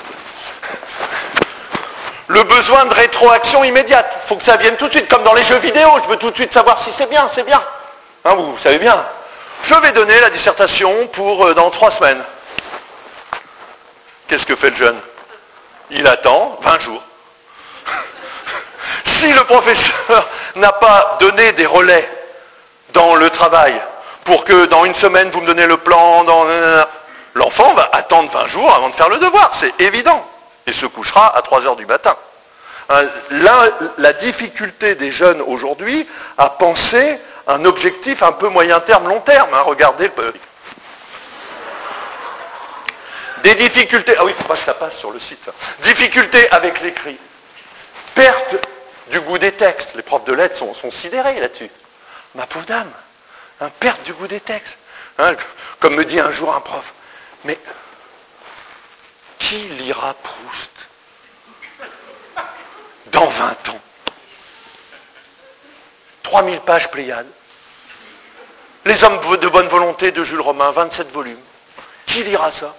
le besoin de rétroaction immédiate, il faut que ça vienne tout de suite, comme dans les jeux vidéo, je veux tout de suite savoir si c'est bien, c'est bien. Hein, vous, vous savez bien. Je vais donner la dissertation pour euh, dans trois semaines. Qu'est-ce que fait le jeune? Il attend vingt jours. Si le professeur n'a pas donné des relais dans le travail pour que dans une semaine vous me donnez le plan, dans... l'enfant va attendre vingt jours avant de faire le devoir, c'est évident. Et se couchera à trois heures du matin. Hein, là, la difficulté des jeunes aujourd'hui à penser un objectif un peu moyen terme, long terme. Hein, regardez. Des difficultés, ah oui, il ne faut pas que ça passe sur le site. Ça. Difficultés avec l'écrit. Perte du goût des textes. Les profs de lettres sont, sont sidérés là-dessus. Ma pauvre dame, hein, perte du goût des textes. Hein, comme me dit un jour un prof, mais qui lira Proust dans vingt ans? trois mille pages Pléiades. Les hommes de bonne volonté de Jules Romain, vingt-sept volumes. Qui lira ça?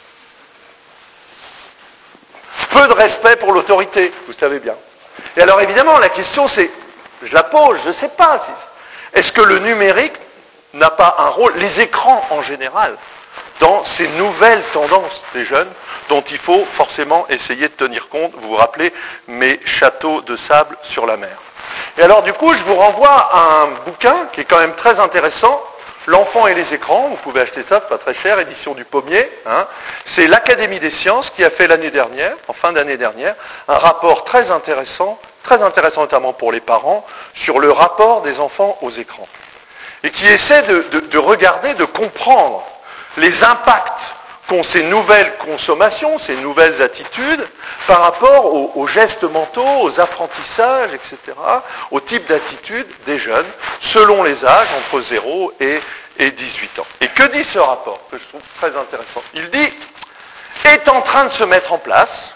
Peu de respect pour l'autorité, vous savez bien. Et alors évidemment, la question c'est, je la pose, je ne sais pas, est-ce que le numérique n'a pas un rôle, les écrans en général, dans ces nouvelles tendances des jeunes, dont il faut forcément essayer de tenir compte. Vous vous rappelez mes châteaux de sable sur la mer. Et alors du coup, je vous renvoie à un bouquin qui est quand même très intéressant, L'enfant et les écrans, vous pouvez acheter ça, c'est pas très cher, édition du Pommier. Hein. C'est l'Académie des sciences qui a fait l'année dernière, en fin d'année dernière, un rapport très intéressant, très intéressant notamment pour les parents, sur le rapport des enfants aux écrans. Et qui essaie de, de, de regarder, de comprendre les impacts qu'ont ces nouvelles consommations, ces nouvelles attitudes, par rapport aux, aux gestes mentaux, aux apprentissages, et cetera, au type d'attitude des jeunes, selon les âges, entre zéro et, et dix-huit ans. Et que dit ce rapport, que je trouve très intéressant? Il dit, est en train de se mettre en place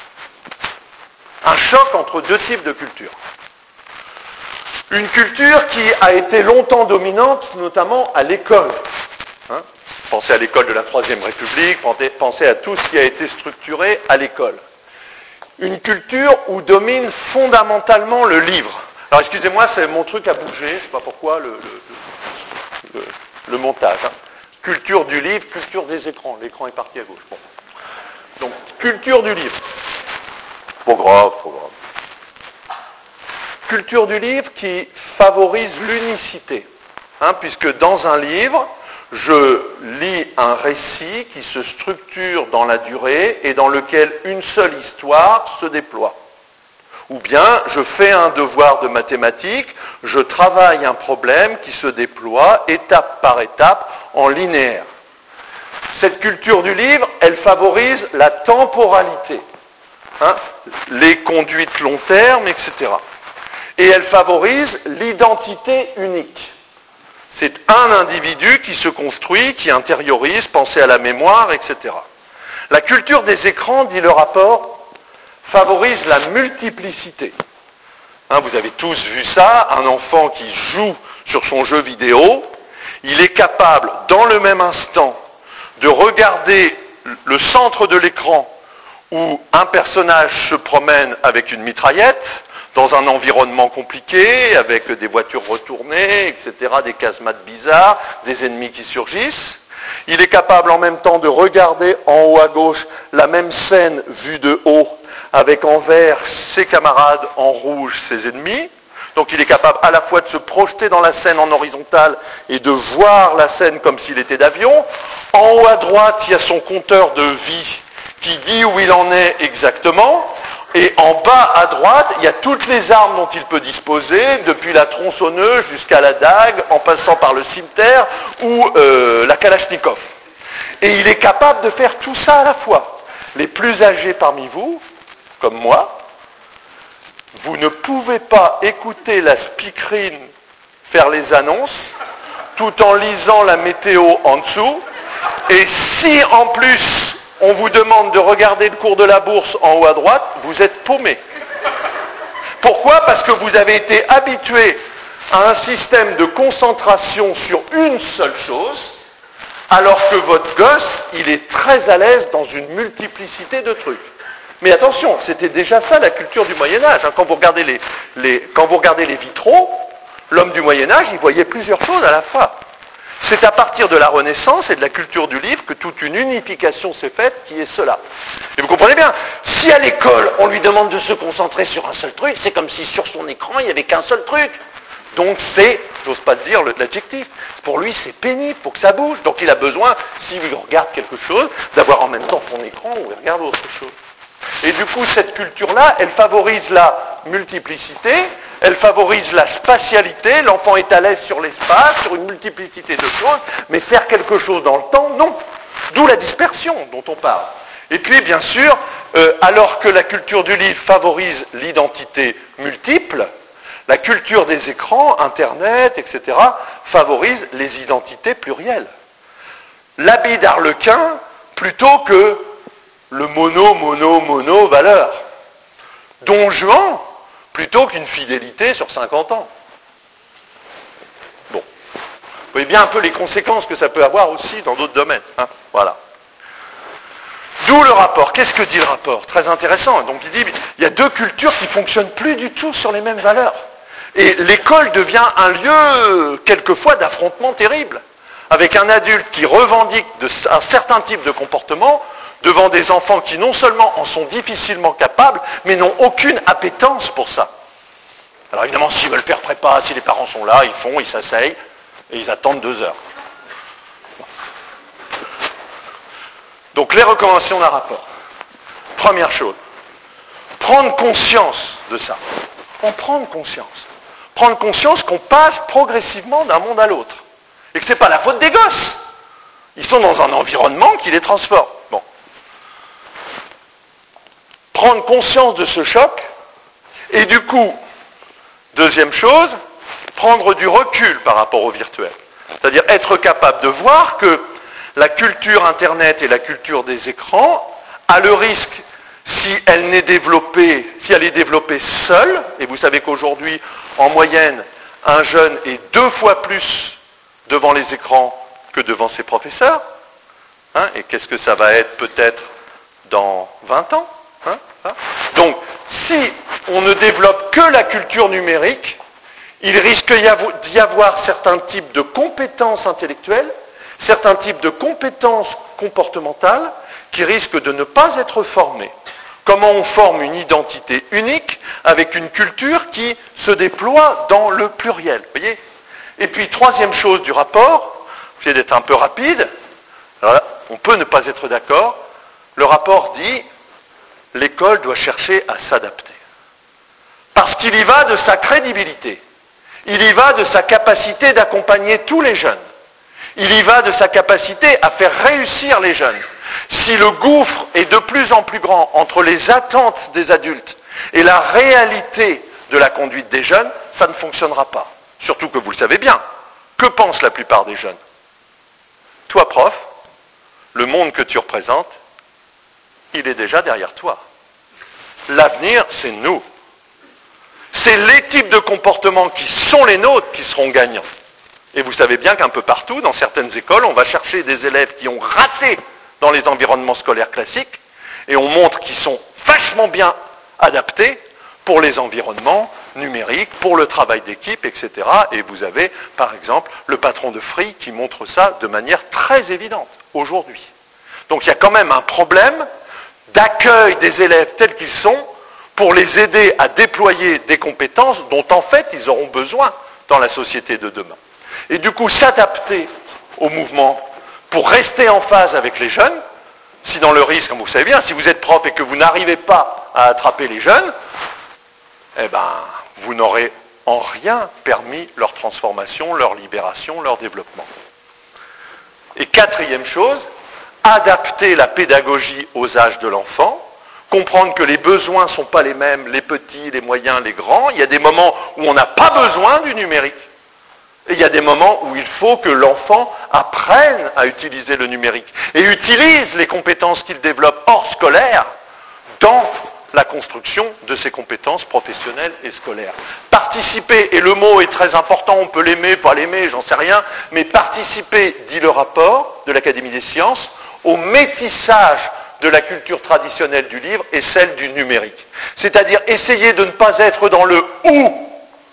un choc entre deux types de cultures. Une culture qui a été longtemps dominante, notamment à l'école. Hein, pensez à l'école de la Troisième République, pensez à tout ce qui a été structuré à l'école. Une culture où domine fondamentalement le livre. Alors excusez-moi, c'est mon truc à bouger, je ne sais pas pourquoi, le, le, le, le montage. Hein. Culture du livre, culture des écrans. L'écran est parti à gauche. Bon. Donc, culture du livre. Pas grave, pas grave. Culture du livre qui favorise l'unicité. Hein, puisque dans un livre, je lis un récit qui se structure dans la durée et dans lequel une seule histoire se déploie. Ou bien, je fais un devoir de mathématiques, je travaille un problème qui se déploie étape par étape en linéaire. Cette culture du livre, elle favorise la temporalité, hein, les conduites long terme, et cetera. Et elle favorise l'identité unique. C'est un individu qui se construit, qui intériorise, pensez à la mémoire, et cetera. La culture des écrans, dit le rapport, favorise la multiplicité. Hein, vous avez tous vu ça, un enfant qui joue sur son jeu vidéo, il est capable, dans le même instant, de regarder le centre de l'écran où un personnage se promène avec une mitraillette, dans un environnement compliqué, avec des voitures retournées, et cetera, des casemates bizarres, des ennemis qui surgissent. Il est capable en même temps de regarder en haut à gauche la même scène vue de haut, avec en vert ses camarades, en rouge ses ennemis. Donc il est capable à la fois de se projeter dans la scène en horizontale et de voir la scène comme s'il était d'avion. En haut à droite, il y a son compteur de vie qui dit où il en est exactement. Et en bas à droite, il y a toutes les armes dont il peut disposer, depuis la tronçonneuse jusqu'à la dague, en passant par le cimeterre ou euh, la Kalachnikov. Et il est capable de faire tout ça à la fois. Les plus âgés parmi vous, comme moi, vous ne pouvez pas écouter la speakerine faire les annonces tout en lisant la météo en dessous. Et si en plus on vous demande de regarder le cours de la bourse en haut à droite, vous êtes paumé. Pourquoi? Parce que vous avez été habitué à un système de concentration sur une seule chose, alors que votre gosse, il est très à l'aise dans une multiplicité de trucs. Mais attention, c'était déjà ça la culture du Moyen-Âge. Hein. Quand vous regardez les, les, quand vous regardez les vitraux, l'homme du Moyen-Âge, il voyait plusieurs choses à la fois. C'est à partir de la Renaissance et de la culture du livre que toute une unification s'est faite qui est cela. Et vous comprenez bien, si à l'école, on lui demande de se concentrer sur un seul truc, c'est comme si sur son écran, il n'y avait qu'un seul truc. Donc c'est, j'ose pas te dire l'adjectif, pour lui c'est pénible, il faut que ça bouge. Donc il a besoin, s'il regarde quelque chose, d'avoir en même temps son écran ou il regarde autre chose. Et du coup, cette culture-là, elle favorise la multiplicité, elle favorise la spatialité, l'enfant est à l'aise sur l'espace, sur une multiplicité de choses, mais faire quelque chose dans le temps, non. D'où la dispersion dont on parle. Et puis, bien sûr, euh, alors que la culture du livre favorise l'identité multiple, la culture des écrans, Internet, et cetera, favorise les identités plurielles. L'habit d'Arlequin plutôt que le mono, mono, mono valeur. Don Juan plutôt qu'une fidélité sur cinquante ans. Bon. Vous voyez bien un peu les conséquences que ça peut avoir aussi dans d'autres domaines. Hein, voilà. D'où le rapport. Qu'est-ce que dit le rapport? Très intéressant. Donc il dit, il y a deux cultures qui ne fonctionnent plus du tout sur les mêmes valeurs. Et l'école devient un lieu, quelquefois, d'affrontement terrible, avec un adulte qui revendique de, un certain type de comportement devant des enfants qui non seulement en sont difficilement capables, mais n'ont aucune appétence pour ça. Alors évidemment, s'ils veulent faire prépa, si les parents sont là, ils font, ils s'asseyent, et ils attendent deux heures. Donc les recommandations d'un rapport. Première chose, prendre conscience de ça. En prendre conscience. Prendre conscience qu'on passe progressivement d'un monde à l'autre. Et que ce n'est pas la faute des gosses. Ils sont dans un environnement qui les transforme. Bon. Prendre conscience de ce choc. Et du coup, deuxième chose, prendre du recul par rapport au virtuel. C'est-à-dire être capable de voir que la culture Internet et la culture des écrans a le risque, si elle n'est développée, si elle est développée seule, et vous savez qu'aujourd'hui, en moyenne, un jeune est deux fois plus devant les écrans que devant ses professeurs, hein, et qu'est-ce que ça va être peut-être dans vingt ans, hein, hein. Donc, si on ne développe que la culture numérique, il risque d'y avoir certains types de compétences intellectuelles, certains types de compétences comportementales qui risquent de ne pas être formés. Comment on forme une identité unique avec une culture qui se déploie dans le pluriel, voyez ? Et puis, troisième chose du rapport, j'essaie d'être un peu rapide, alors là, on peut ne pas être d'accord, le rapport dit l'école doit chercher à s'adapter. Parce qu'il y va de sa crédibilité, il y va de sa capacité d'accompagner tous les jeunes. Il y va de sa capacité à faire réussir les jeunes. Si le gouffre est de plus en plus grand entre les attentes des adultes et la réalité de la conduite des jeunes, ça ne fonctionnera pas. Surtout que vous le savez bien. Que pensent la plupart des jeunes? Toi, prof, le monde que tu représentes, il est déjà derrière toi. L'avenir, c'est nous. C'est les types de comportements qui sont les nôtres qui seront gagnants. Et vous savez bien qu'un peu partout, dans certaines écoles, on va chercher des élèves qui ont raté dans les environnements scolaires classiques, et on montre qu'ils sont vachement bien adaptés pour les environnements numériques, pour le travail d'équipe, et cetera. Et vous avez, par exemple, le patron de Free qui montre ça de manière très évidente aujourd'hui. Donc il y a quand même un problème d'accueil des élèves tels qu'ils sont pour les aider à déployer des compétences dont en fait ils auront besoin dans la société de demain. Et du coup, s'adapter au mouvement pour rester en phase avec les jeunes, sinon le risque, comme vous savez bien, si vous êtes prof et que vous n'arrivez pas à attraper les jeunes, eh ben, vous n'aurez en rien permis leur transformation, leur libération, leur développement. Et quatrième chose, adapter la pédagogie aux âges de l'enfant, comprendre que les besoins ne sont pas les mêmes, les petits, les moyens, les grands. Il y a des moments où on n'a pas besoin du numérique. Et il y a des moments où il faut que l'enfant apprenne à utiliser le numérique et utilise les compétences qu'il développe hors scolaire dans la construction de ses compétences professionnelles et scolaires. Participer, et le mot est très important, on peut l'aimer, pas l'aimer, j'en sais rien, mais participer, dit le rapport de l'Académie des sciences, au métissage de la culture traditionnelle du livre et celle du numérique. C'est-à-dire essayer de ne pas être dans le « ou »,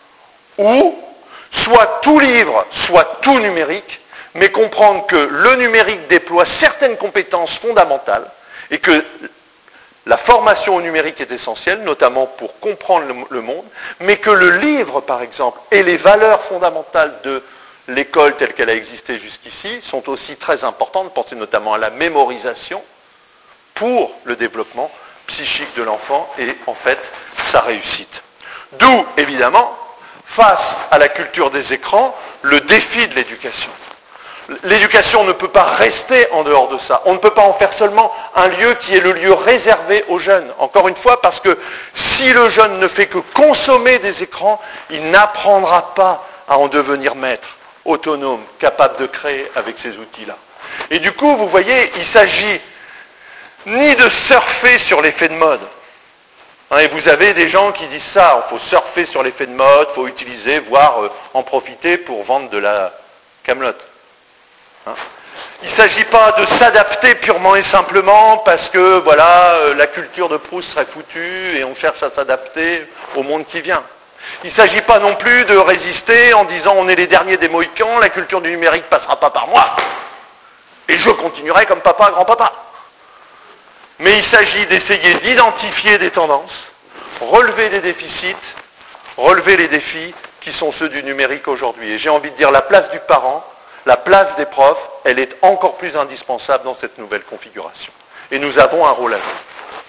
ou soit tout livre, soit tout numérique, mais comprendre que le numérique déploie certaines compétences fondamentales et que la formation au numérique est essentielle, notamment pour comprendre le monde, mais que le livre, par exemple, et les valeurs fondamentales de l'école telle qu'elle a existé jusqu'ici sont aussi très importantes. Pensez notamment à la mémorisation pour le développement psychique de l'enfant et, en fait, sa réussite. D'où, évidemment, face à la culture des écrans, le défi de l'éducation. L'éducation ne peut pas rester en dehors de ça. On ne peut pas en faire seulement un lieu qui est le lieu réservé aux jeunes. Encore une fois, parce que si le jeune ne fait que consommer des écrans, il n'apprendra pas à en devenir maître, autonome, capable de créer avec ces outils-là. Et du coup, vous voyez, il s'agit ni de surfer sur l'effet de mode. Hein, et vous avez des gens qui disent ça, il faut surfer sur l'effet de mode, il faut utiliser, voire euh, en profiter pour vendre de la camelote. Hein. Il ne s'agit pas de s'adapter purement et simplement parce que voilà, euh, la culture de Proust serait foutue et on cherche à s'adapter au monde qui vient. Il ne s'agit pas non plus de résister en disant on est les derniers des Mohicans, la culture du numérique ne passera pas par moi et je continuerai comme papa, grand-papa. Mais il s'agit d'essayer d'identifier des tendances, relever des déficits, relever les défis qui sont ceux du numérique aujourd'hui. Et j'ai envie de dire la place du parent, la place des profs, elle est encore plus indispensable dans cette nouvelle configuration. Et nous avons un rôle à jouer.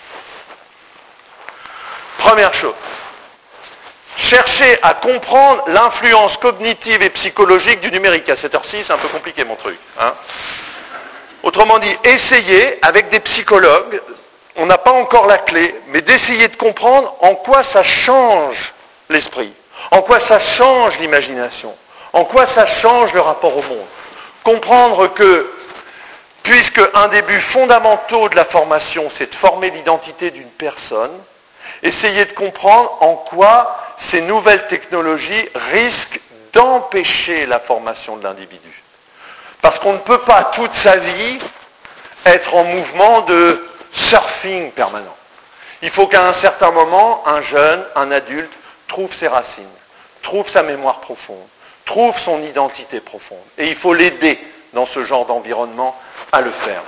Première chose, chercher à comprendre l'influence cognitive et psychologique du numérique. À cette heure-ci, c'est un peu compliqué mon truc. Hein. Autrement dit, essayer, avec des psychologues, on n'a pas encore la clé, mais d'essayer de comprendre en quoi ça change l'esprit, en quoi ça change l'imagination, en quoi ça change le rapport au monde. Comprendre que, puisque un des buts fondamentaux de la formation, c'est de former l'identité d'une personne, essayer de comprendre en quoi ces nouvelles technologies risquent d'empêcher la formation de l'individu. Parce qu'on ne peut pas toute sa vie être en mouvement de surfing permanent. Il faut qu'à un certain moment, un jeune, un adulte, trouve ses racines, trouve sa mémoire profonde, trouve son identité profonde. Et il faut l'aider dans ce genre d'environnement à le faire.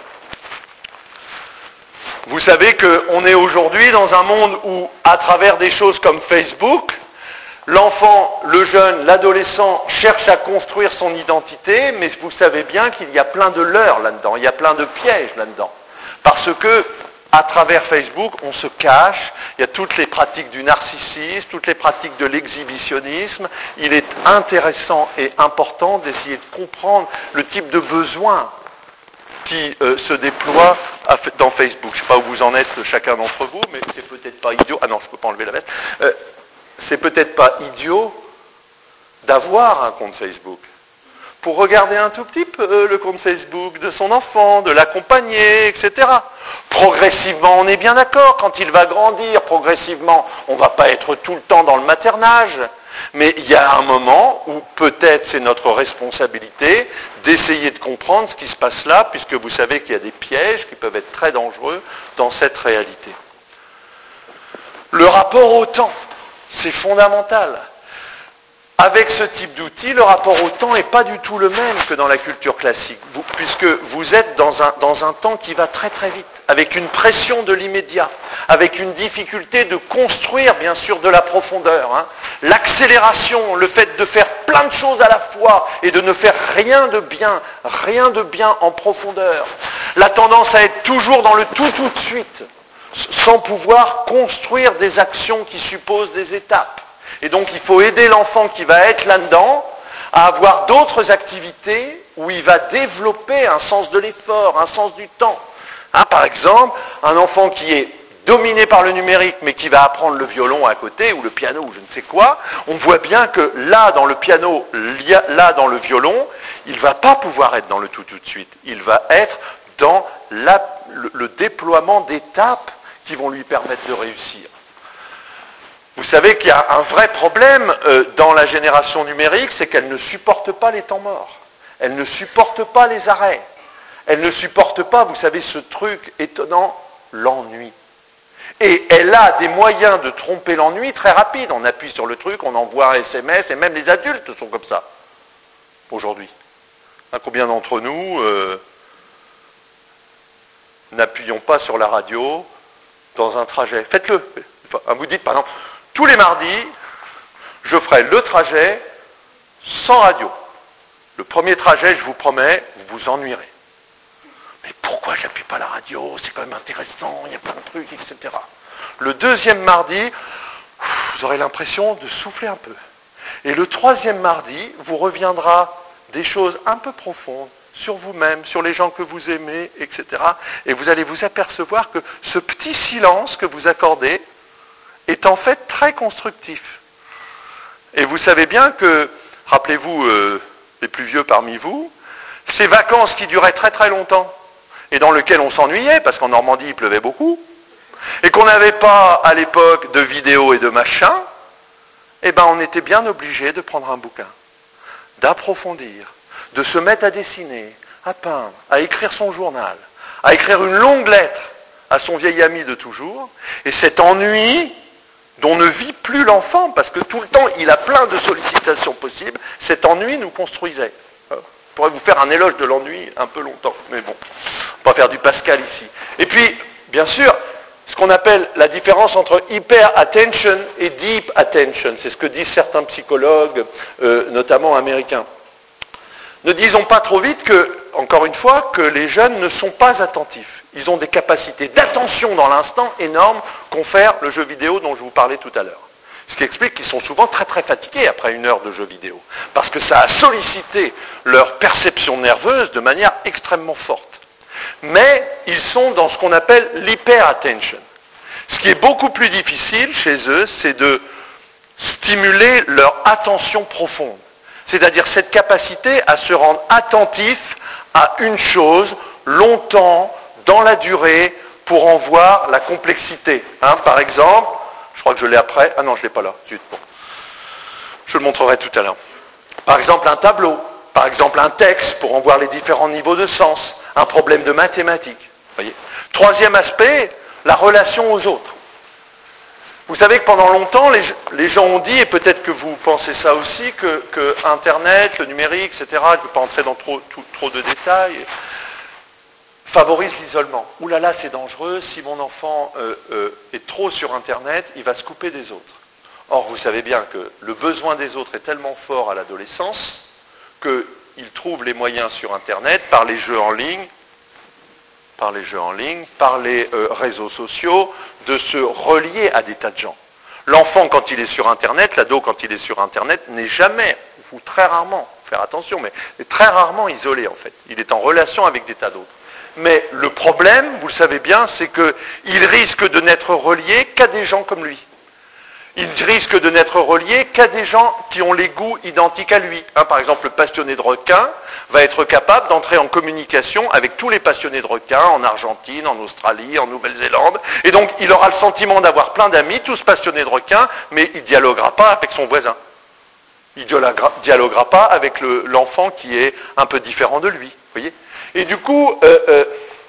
Vous savez qu'on est aujourd'hui dans un monde où, à travers des choses comme Facebook, l'enfant, le jeune, l'adolescent cherche à construire son identité, mais vous savez bien qu'il y a plein de leurres là-dedans, il y a plein de pièges là-dedans. Parce que, à travers Facebook, on se cache, il y a toutes les pratiques du narcissisme, toutes les pratiques de l'exhibitionnisme. Il est intéressant et important d'essayer de comprendre le type de besoin qui euh, se déploie dans Facebook. Je ne sais pas où vous en êtes chacun d'entre vous, mais c'est peut-être pas idiot. Ah non, je ne peux pas enlever la veste. Euh, c'est peut-être pas idiot d'avoir un compte Facebook. Pour regarder un tout petit peu le compte Facebook de son enfant, de l'accompagner, et cetera. Progressivement, on est bien d'accord, quand il va grandir, progressivement, on ne va pas être tout le temps dans le maternage. Mais il y a un moment où peut-être c'est notre responsabilité d'essayer de comprendre ce qui se passe là, puisque vous savez qu'il y a des pièges qui peuvent être très dangereux dans cette réalité. Le rapport au temps, c'est fondamental. Avec ce type d'outil, le rapport au temps n'est pas du tout le même que dans la culture classique, vous, puisque vous êtes dans un, dans un temps qui va très très vite, avec une pression de l'immédiat, avec une difficulté de construire bien sûr de la profondeur. Hein. L'accélération, le fait de faire plein de choses à la fois et de ne faire rien de bien, rien de bien en profondeur. La tendance à être toujours dans le tout tout de suite, sans pouvoir construire des actions qui supposent des étapes. Et donc il faut aider l'enfant qui va être là-dedans à avoir d'autres activités où il va développer un sens de l'effort, un sens du temps. Hein, par exemple, un enfant qui est dominé par le numérique mais qui va apprendre le violon à côté ou le piano ou je ne sais quoi, on voit bien que là dans le piano, là dans le violon, il ne va pas pouvoir être dans le tout tout de suite. Il va être dans la, le, le déploiement d'étapes qui vont lui permettre de réussir. Vous savez qu'il y a un vrai problème euh, dans la génération numérique, c'est qu'elle ne supporte pas les temps morts. Elle ne supporte pas les arrêts. Elle ne supporte pas, vous savez, ce truc étonnant, l'ennui. Et elle a des moyens de tromper l'ennui très rapides. On appuie sur le truc, on envoie un S M S, et même les adultes sont comme ça, aujourd'hui. Hein, combien d'entre nous euh, n'appuyons pas sur la radio dans un trajet? Faites-le. Enfin, vous dites, par exemple, tous les mardis, je ferai le trajet sans radio. Le premier trajet, je vous promets, vous vous ennuierez. Mais pourquoi j'appuie pas la radio? C'est quand même intéressant, il y a plein de trucs, et cetera. Le deuxième mardi, vous aurez l'impression de souffler un peu. Et le troisième mardi, vous reviendra des choses un peu profondes sur vous-même, sur les gens que vous aimez, et cetera. Et vous allez vous apercevoir que ce petit silence que vous accordez est en fait très constructif. Et vous savez bien que, rappelez-vous, euh, les plus vieux parmi vous, ces vacances qui duraient très très longtemps, et dans lesquelles on s'ennuyait, parce qu'en Normandie il pleuvait beaucoup, et qu'on n'avait pas à l'époque de vidéos et de machins, eh ben on était bien obligé de prendre un bouquin, d'approfondir, de se mettre à dessiner, à peindre, à écrire son journal, à écrire une longue lettre à son vieil ami de toujours, et cet ennui dont ne vit plus l'enfant, parce que tout le temps il a plein de sollicitations possibles, cet ennui nous construisait. Je pourrais vous faire un éloge de l'ennui un peu longtemps, mais bon, on va pas faire du Pascal ici. Et puis, bien sûr, ce qu'on appelle la différence entre hyper attention et deep attention, c'est ce que disent certains psychologues, euh, notamment américains. Ne disons pas trop vite que, encore une fois, que les jeunes ne sont pas attentifs. Ils ont des capacités d'attention dans l'instant énormes confère le jeu vidéo dont je vous parlais tout à l'heure. Ce qui explique qu'ils sont souvent très très fatigués après une heure de jeu vidéo, parce que ça a sollicité leur perception nerveuse de manière extrêmement forte. Mais ils sont dans ce qu'on appelle l'hyper-attention. Ce qui est beaucoup plus difficile chez eux, c'est de stimuler leur attention profonde. C'est-à-dire cette capacité à se rendre attentif à une chose longtemps, dans la durée, pour en voir la complexité. Hein, par exemple, je crois que je l'ai après. Ah non, je ne l'ai pas là. Zut, bon. Je le montrerai tout à l'heure. Par exemple, un tableau. Par exemple, un texte pour en voir les différents niveaux de sens. Un problème de mathématiques. Voyez. Troisième aspect, la relation aux autres. Vous savez que pendant longtemps, les, les gens ont dit, et peut-être que vous pensez ça aussi, que, que Internet, le numérique, et cetera, je ne veux pas entrer dans trop, tout, trop de détails, favorise l'isolement. Ouh là là, c'est dangereux, si mon enfant euh, euh, est trop sur Internet, il va se couper des autres. Or, vous savez bien que le besoin des autres est tellement fort à l'adolescence qu'il trouve les moyens sur Internet, par les jeux en ligne, par les jeux en ligne, par les euh, réseaux sociaux, de se relier à des tas de gens. L'enfant, quand il est sur Internet, l'ado, quand il est sur Internet, n'est jamais, ou très rarement, faire attention, mais est très rarement isolé en fait. Il est en relation avec des tas d'autres. Mais le problème, vous le savez bien, c'est qu'il risque de n'être relié qu'à des gens comme lui. Il risque de n'être relié qu'à des gens qui ont les goûts identiques à lui. Hein, par exemple, le passionné de requins va être capable d'entrer en communication avec tous les passionnés de requins en Argentine, en Australie, en Nouvelle-Zélande. Et donc, il aura le sentiment d'avoir plein d'amis, tous passionnés de requins, mais il ne dialoguera pas avec son voisin. Il ne dialoguera pas avec le, l'enfant qui est un peu différent de lui. Voyez ? Et du coup, euh, euh,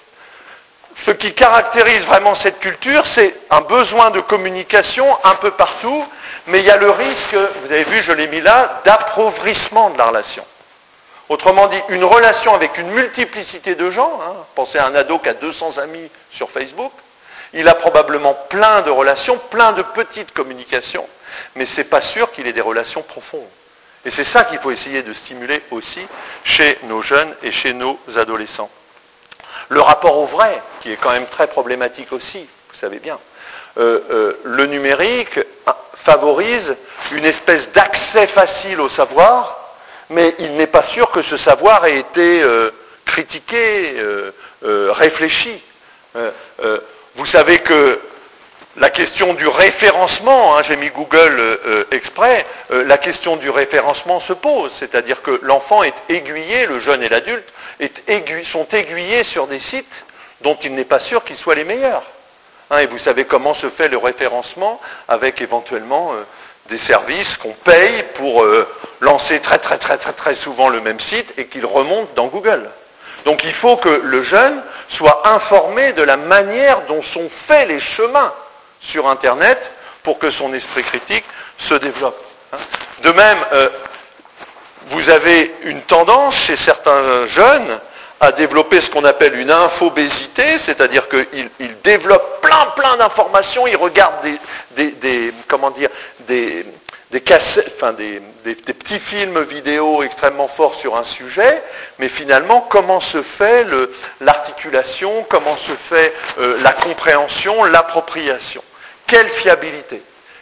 ce qui caractérise vraiment cette culture, c'est un besoin de communication un peu partout, mais il y a le risque, vous avez vu, je l'ai mis là, d'appauvrissement de la relation. Autrement dit, une relation avec une multiplicité de gens, hein, pensez à un ado qui a deux cents amis sur Facebook, il a probablement plein de relations, plein de petites communications, mais ce n'est pas sûr qu'il ait des relations profondes. Et c'est ça qu'il faut essayer de stimuler aussi chez nos jeunes et chez nos adolescents. Le rapport au vrai, qui est quand même très problématique aussi, vous savez bien. Euh, euh, le numérique favorise une espèce d'accès facile au savoir, mais il n'est pas sûr que ce savoir ait été euh, critiqué, euh, euh, réfléchi. Euh, euh, vous savez que la question du référencement, hein, j'ai mis Google euh, exprès, euh, la question du référencement se pose, c'est-à-dire que l'enfant est aiguillé, le jeune et l'adulte, est aiguillé, sont aiguillés sur des sites dont il n'est pas sûr qu'ils soient les meilleurs. Hein, et vous savez comment se fait le référencement avec éventuellement euh, des services qu'on paye pour euh, lancer très très très très très souvent le même site et qu'il remonte dans Google. Donc il faut que le jeune soit informé de la manière dont sont faits les chemins sur Internet pour que son esprit critique se développe. De même, euh, vous avez une tendance chez certains jeunes à développer ce qu'on appelle une infobésité, c'est-à-dire qu'ils ils développent plein plein d'informations, ils regardent des, des, des comment dire, des, des cassettes, enfin des, des, des petits films vidéo extrêmement forts sur un sujet, mais finalement comment se fait le, l'articulation, comment se fait euh, la compréhension, l'appropriation. Quelle fiabilité?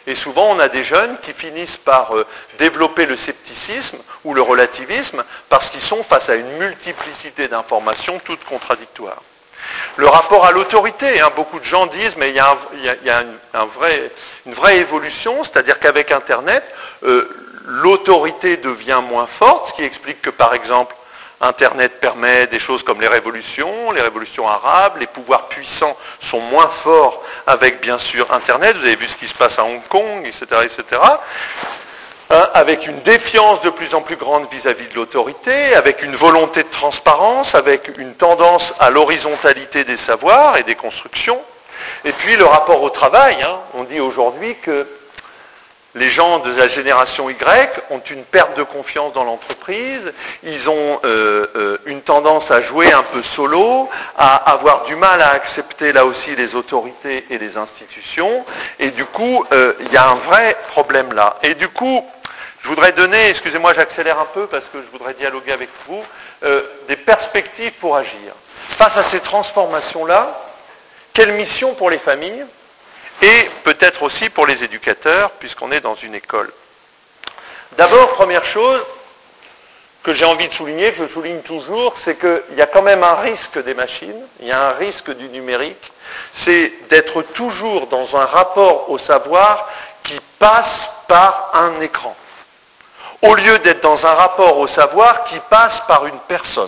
Et souvent, on a des jeunes qui finissent par euh, développer le scepticisme ou le relativisme parce qu'ils sont face à une multiplicité d'informations toutes contradictoires. Le rapport à l'autorité, hein, beaucoup de gens disent, mais il y a, un, il y a, il y a une, un vrai, une vraie évolution, c'est-à-dire qu'avec Internet, euh, l'autorité devient moins forte, ce qui explique que, par exemple, Internet permet des choses comme les révolutions, les révolutions arabes, les pouvoirs puissants sont moins forts avec, bien sûr, Internet. Vous avez vu ce qui se passe à Hong Kong, et cetera, et cetera. Hein, avec une défiance de plus en plus grande vis-à-vis de l'autorité, avec une volonté de transparence, avec une tendance à l'horizontalité des savoirs et des constructions. Et puis le rapport au travail, hein, on dit aujourd'hui que les gens de la génération Y ont une perte de confiance dans l'entreprise, ils ont euh, euh, une tendance à jouer un peu solo, à avoir du mal à accepter là aussi les autorités et les institutions, et du coup, euh, il y a un vrai problème là. Et du coup, je voudrais donner, excusez-moi j'accélère un peu parce que je voudrais dialoguer avec vous, euh, des perspectives pour agir. Face à ces transformations-là, quelle mission pour les familles ? Et peut-être aussi pour les éducateurs, puisqu'on est dans une école. D'abord, première chose que j'ai envie de souligner, que je souligne toujours, c'est qu'il y a quand même un risque des machines, il y a un risque du numérique, c'est d'être toujours dans un rapport au savoir qui passe par un écran, au lieu d'être dans un rapport au savoir qui passe par une personne.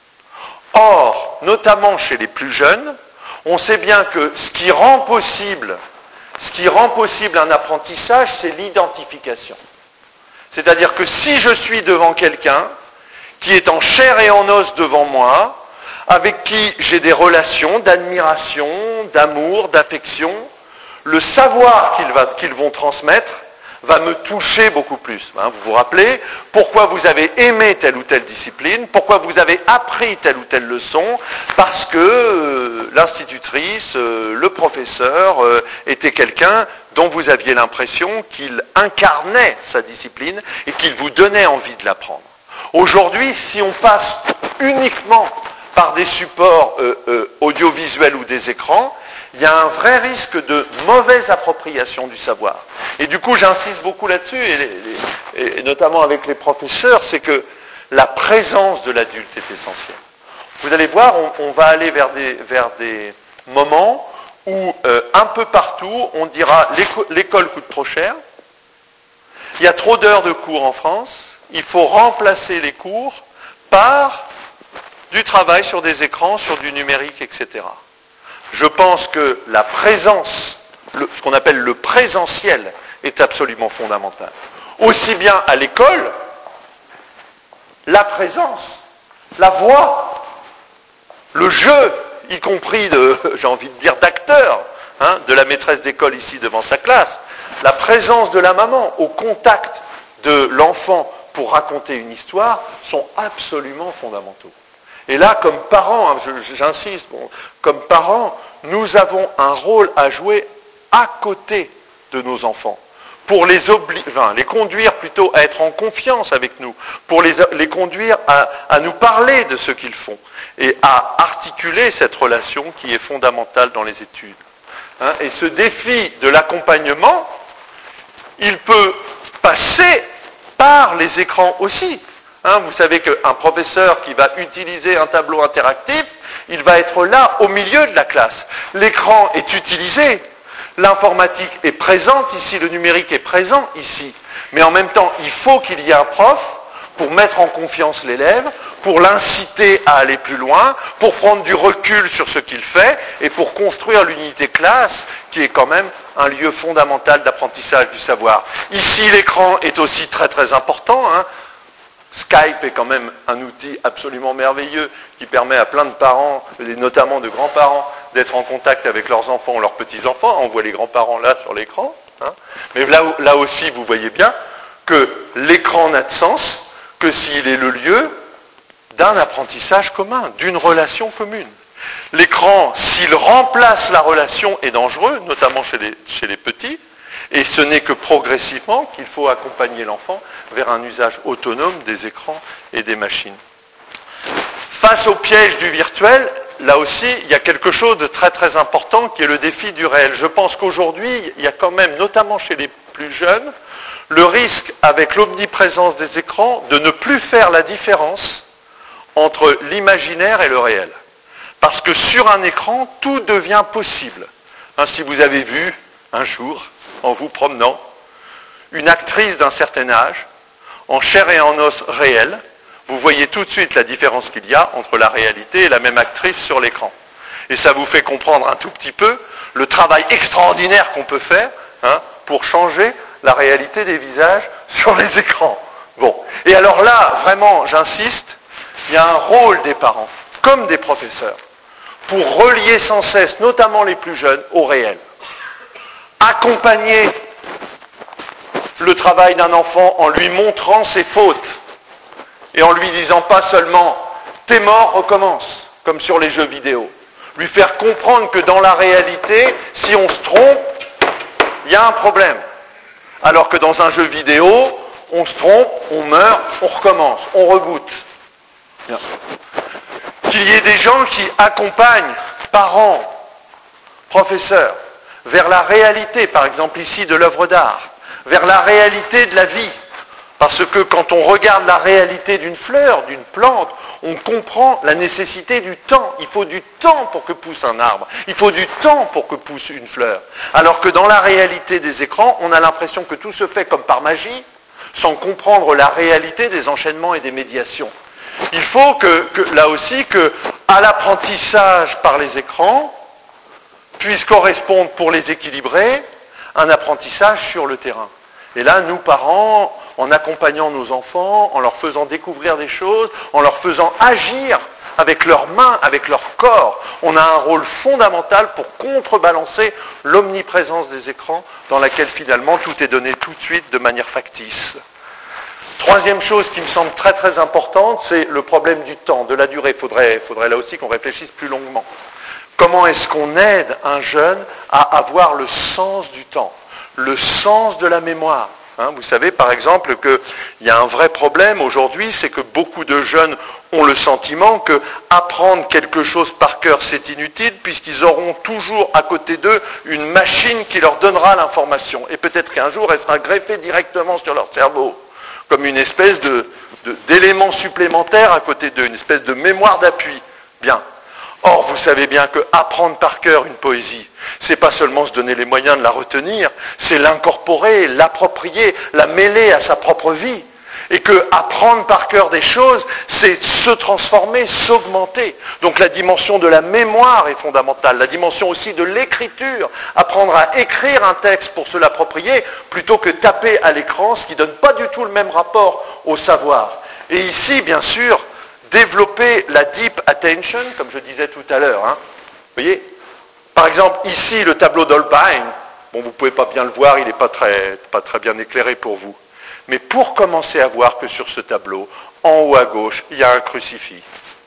Or, notamment chez les plus jeunes, on sait bien que ce qui rend possible Ce qui rend possible un apprentissage, c'est l'identification. C'est-à-dire que si je suis devant quelqu'un qui est en chair et en os devant moi, avec qui j'ai des relations d'admiration, d'amour, d'affection, le savoir qu'ils va, qu'ils vont transmettre va me toucher beaucoup plus. Hein, vous vous rappelez pourquoi vous avez aimé telle ou telle discipline, pourquoi vous avez appris telle ou telle leçon, parce que euh, l'institutrice, euh, le professeur euh, était quelqu'un dont vous aviez l'impression qu'il incarnait sa discipline et qu'il vous donnait envie de l'apprendre. Aujourd'hui, si on passe uniquement par des supports euh, euh, audiovisuels ou des écrans, il y a un vrai risque de mauvaise appropriation du savoir. Et du coup, j'insiste beaucoup là-dessus, et, et, et notamment avec les professeurs, c'est que la présence de l'adulte est essentielle. Vous allez voir, on, on va aller vers des, vers des moments où, euh, un peu partout, on dira l'école coûte trop cher, il y a trop d'heures de cours en France, il faut remplacer les cours par du travail sur des écrans, sur du numérique, et cetera. Je pense que la présence, le, ce qu'on appelle le présentiel, est absolument fondamental. Aussi bien à l'école, la présence, la voix, le jeu, y compris de, j'ai envie de dire, d'acteur, hein, de la maîtresse d'école ici devant sa classe, la présence de la maman au contact de l'enfant pour raconter une histoire sont absolument fondamentaux. Et là, comme parents, hein, je, j'insiste, bon, comme parents, nous avons un rôle à jouer à côté de nos enfants, pour les, obli- enfin, les conduire plutôt à être en confiance avec nous, pour les, les conduire à, à nous parler de ce qu'ils font, et à articuler cette relation qui est fondamentale dans les études. Hein, et ce défi de l'accompagnement, il peut passer par les écrans aussi. Hein, vous savez qu'un professeur qui va utiliser un tableau interactif, il va être là au milieu de la classe. L'écran est utilisé, l'informatique est présente ici, le numérique est présent ici. Mais en même temps, il faut qu'il y ait un prof pour mettre en confiance l'élève, pour l'inciter à aller plus loin, pour prendre du recul sur ce qu'il fait et pour construire l'unité classe qui est quand même un lieu fondamental d'apprentissage du savoir. Ici, l'écran est aussi très très important. Hein. Skype est quand même un outil absolument merveilleux qui permet à plein de parents, et notamment de grands-parents, d'être en contact avec leurs enfants ou leurs petits-enfants. On voit les grands-parents là sur l'écran. Hein. Mais là, là aussi, vous voyez bien que l'écran n'a de sens que s'il est le lieu d'un apprentissage commun, d'une relation commune. L'écran, s'il remplace la relation, est dangereux, notamment chez les, chez les petits, et ce n'est que progressivement qu'il faut accompagner l'enfant vers un usage autonome des écrans et des machines. Face au piège du virtuel, là aussi, il y a quelque chose de très très important qui est le défi du réel. Je pense qu'aujourd'hui, il y a quand même, notamment chez les plus jeunes, le risque avec l'omniprésence des écrans de ne plus faire la différence entre l'imaginaire et le réel. Parce que sur un écran, tout devient possible. Hein, si vous avez vu un jour, en vous promenant, une actrice d'un certain âge, en chair et en os réel, vous voyez tout de suite la différence qu'il y a entre la réalité et la même actrice sur l'écran. Et ça vous fait comprendre un tout petit peu le travail extraordinaire qu'on peut faire hein, pour changer la réalité des visages sur les écrans. Bon. Et alors là, vraiment, j'insiste, il y a un rôle des parents, comme des professeurs, pour relier sans cesse, notamment les plus jeunes, au réel. Accompagner le travail d'un enfant en lui montrant ses fautes et en lui disant pas seulement « t'es mort, recommence », comme sur les jeux vidéo. Lui faire comprendre que dans la réalité, si on se trompe, il y a un problème. Alors que dans un jeu vidéo, on se trompe, on meurt, on recommence, on reboot. Bien. Qu'il y ait des gens qui accompagnent parents, professeurs, vers la réalité, par exemple ici de l'œuvre d'art, vers la réalité de la vie. Parce que quand on regarde la réalité d'une fleur, d'une plante, on comprend la nécessité du temps. Il faut du temps pour que pousse un arbre. Il faut du temps pour que pousse une fleur. Alors que dans la réalité des écrans, on a l'impression que tout se fait comme par magie, sans comprendre la réalité des enchaînements et des médiations. Il faut que, que là aussi, que à l'apprentissage par les écrans, puisse correspondre pour les équilibrer, un apprentissage sur le terrain. Et là, nous, parents, en accompagnant nos enfants, en leur faisant découvrir des choses, en leur faisant agir avec leurs mains, avec leur corps, on a un rôle fondamental pour contrebalancer l'omniprésence des écrans dans laquelle finalement tout est donné tout de suite de manière factice. Troisième chose qui me semble très très importante, c'est le problème du temps, de la durée. Il faudrait, faudrait là aussi qu'on réfléchisse plus longuement. Comment est-ce qu'on aide un jeune à avoir le sens du temps, le sens de la mémoire? Hein, vous savez par exemple qu'il y a un vrai problème aujourd'hui, c'est que beaucoup de jeunes ont le sentiment que apprendre quelque chose par cœur c'est inutile puisqu'ils auront toujours à côté d'eux une machine qui leur donnera l'information. Et peut-être qu'un jour elle sera greffée directement sur leur cerveau, comme une espèce de, de, d'élément supplémentaire à côté d'eux, une espèce de mémoire d'appui. Bien. Or, vous savez bien que apprendre par cœur une poésie, c'est pas seulement se donner les moyens de la retenir, c'est l'incorporer, l'approprier, la mêler à sa propre vie. Et que apprendre par cœur des choses, c'est se transformer, s'augmenter. Donc la dimension de la mémoire est fondamentale, la dimension aussi de l'écriture. Apprendre à écrire un texte pour se l'approprier, plutôt que taper à l'écran, ce qui ne donne pas du tout le même rapport au savoir. Et ici, bien sûr, développer la deep attention, comme je disais tout à l'heure. Hein. Vous voyez, par exemple, ici, le tableau d'Holbein, bon, vous ne pouvez pas bien le voir, il n'est pas très, pas très bien éclairé pour vous. Mais pour commencer à voir que sur ce tableau, en haut à gauche, il y a un crucifix.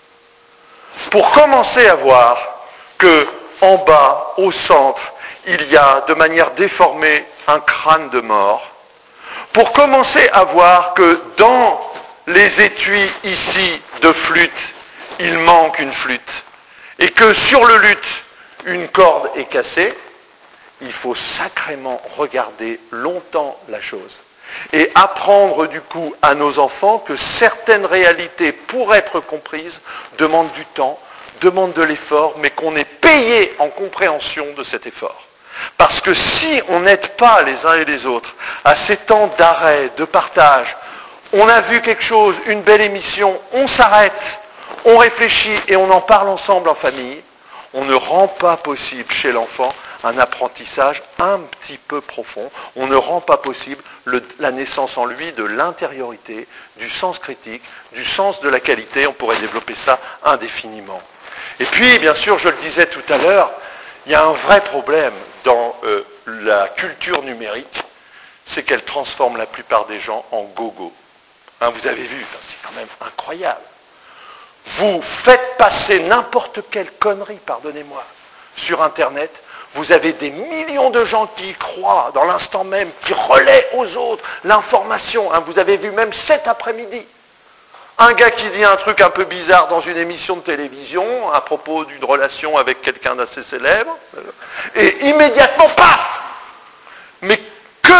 Pour commencer à voir que en bas, au centre, il y a de manière déformée un crâne de mort. Pour commencer à voir que dans les étuis ici de flûte, il manque une flûte. Et que sur le luth, une corde est cassée, il faut sacrément regarder longtemps la chose. Et apprendre du coup à nos enfants que certaines réalités, pour être comprises, demandent du temps, demandent de l'effort, mais qu'on est payé en compréhension de cet effort. Parce que si on n'aide pas les uns et les autres à ces temps d'arrêt, de partage, on a vu quelque chose, une belle émission, on s'arrête, on réfléchit et on en parle ensemble en famille, on ne rend pas possible chez l'enfant un apprentissage un petit peu profond. On ne rend pas possible le, la naissance en lui de l'intériorité, du sens critique, du sens de la qualité. On pourrait développer ça indéfiniment. Et puis, bien sûr, je le disais tout à l'heure, il y a un vrai problème dans euh, la culture numérique, c'est qu'elle transforme la plupart des gens en gogo. Hein, vous avez vu, c'est quand même incroyable. Vous faites passer n'importe quelle connerie, pardonnez-moi, sur Internet, vous avez des millions de gens qui y croient dans l'instant même, qui relaient aux autres l'information. Hein, vous avez vu même cet après-midi, un gars qui dit un truc un peu bizarre dans une émission de télévision à propos d'une relation avec quelqu'un d'assez célèbre, et immédiatement, paf! Mais que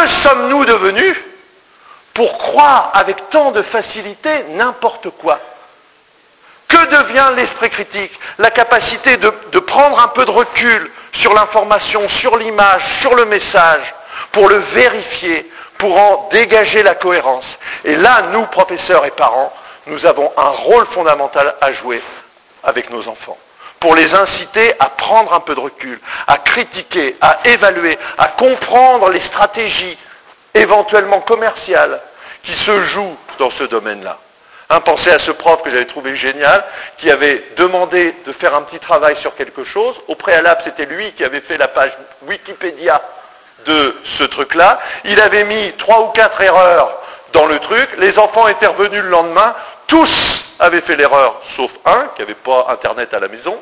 Que sommes-nous devenus pour croire avec tant de facilité n'importe quoi? Que devient l'esprit critique? La capacité de, de prendre un peu de recul sur l'information, sur l'image, sur le message, pour le vérifier, pour en dégager la cohérence. Et là, nous, professeurs et parents, nous avons un rôle fondamental à jouer avec nos enfants, pour les inciter à prendre un peu de recul, à critiquer, à évaluer, à comprendre les stratégies éventuellement commerciales qui se jouent dans ce domaine-là. Hein, pensez à ce prof que j'avais trouvé génial, qui avait demandé de faire un petit travail sur quelque chose. Au préalable, c'était lui qui avait fait la page Wikipédia de ce truc-là. Il avait mis trois ou quatre erreurs dans le truc. Les enfants étaient revenus le lendemain. Tous avaient fait l'erreur, sauf un qui n'avait pas Internet à la maison.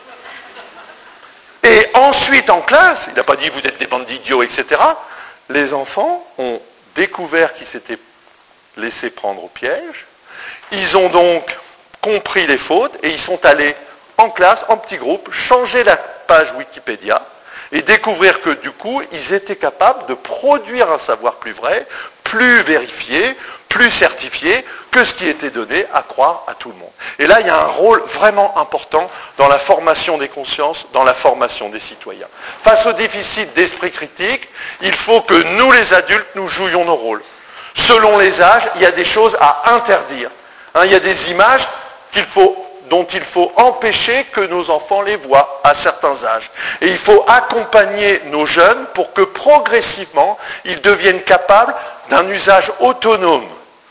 Et ensuite, en classe, il n'a pas dit « vous êtes des bandes d'idiots », et cetera. Les enfants ont découvert qu'ils s'étaient laissés prendre au piège. Ils ont donc compris les fautes et ils sont allés en classe, en petits groupes, changer la page Wikipédia et découvrir que du coup, ils étaient capables de produire un savoir plus vrai, plus vérifié, plus certifié que ce qui était donné à croire à tout le monde. Et là, il y a un rôle vraiment important dans la formation des consciences, dans la formation des citoyens. Face au déficit d'esprit critique, il faut que nous, les adultes, nous jouions nos rôles. Selon les âges, il y a des choses à interdire. Hein, il y a des images qu'il faut, dont il faut empêcher que nos enfants les voient à certains âges. Et il faut accompagner nos jeunes pour que progressivement, ils deviennent capables d'un usage autonome.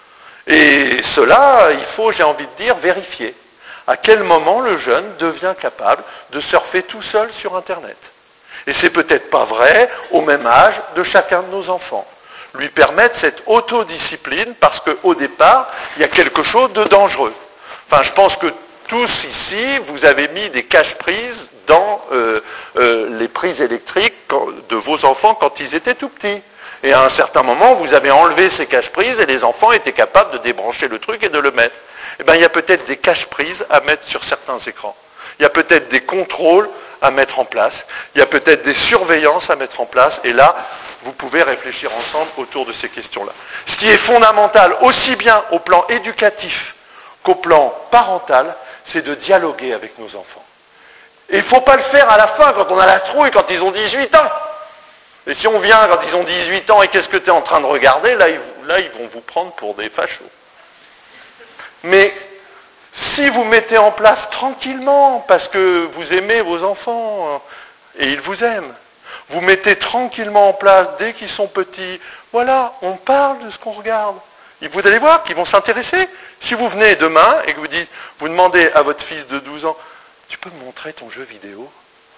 Et cela, il faut, j'ai envie de dire, vérifier. À quel moment le jeune devient capable de surfer tout seul sur Internet. Et c'est peut-être pas vrai au même âge de chacun de nos enfants. Lui permettre cette autodiscipline parce qu'au départ, il y a quelque chose de dangereux. Enfin, je pense que tous ici, vous avez mis des caches-prises dans euh, euh, les prises électriques de vos enfants quand ils étaient tout petits. Et à un certain moment, vous avez enlevé ces caches-prises et les enfants étaient capables de débrancher le truc et de le mettre. Eh bien, il y a peut-être des caches-prises à mettre sur certains écrans. Il y a peut-être des contrôles à mettre en place. Il y a peut-être des surveillances à mettre en place. Et là, vous pouvez réfléchir ensemble autour de ces questions-là. Ce qui est fondamental, aussi bien au plan éducatif qu'au plan parental, c'est de dialoguer avec nos enfants. Et il ne faut pas le faire à la fin, quand on a la trouille, quand ils ont dix-huit ans. Et si on vient quand ils ont dix-huit ans et qu'est-ce que tu es en train de regarder, là ils, là, ils vont vous prendre pour des fachos. Mais si vous mettez en place tranquillement, parce que vous aimez vos enfants, et ils vous aiment, vous mettez tranquillement en place, dès qu'ils sont petits, voilà, on parle de ce qu'on regarde. Et vous allez voir qu'ils vont s'intéresser. Si vous venez demain et que vous dites, vous demandez à votre fils de douze ans, tu peux me montrer ton jeu vidéo?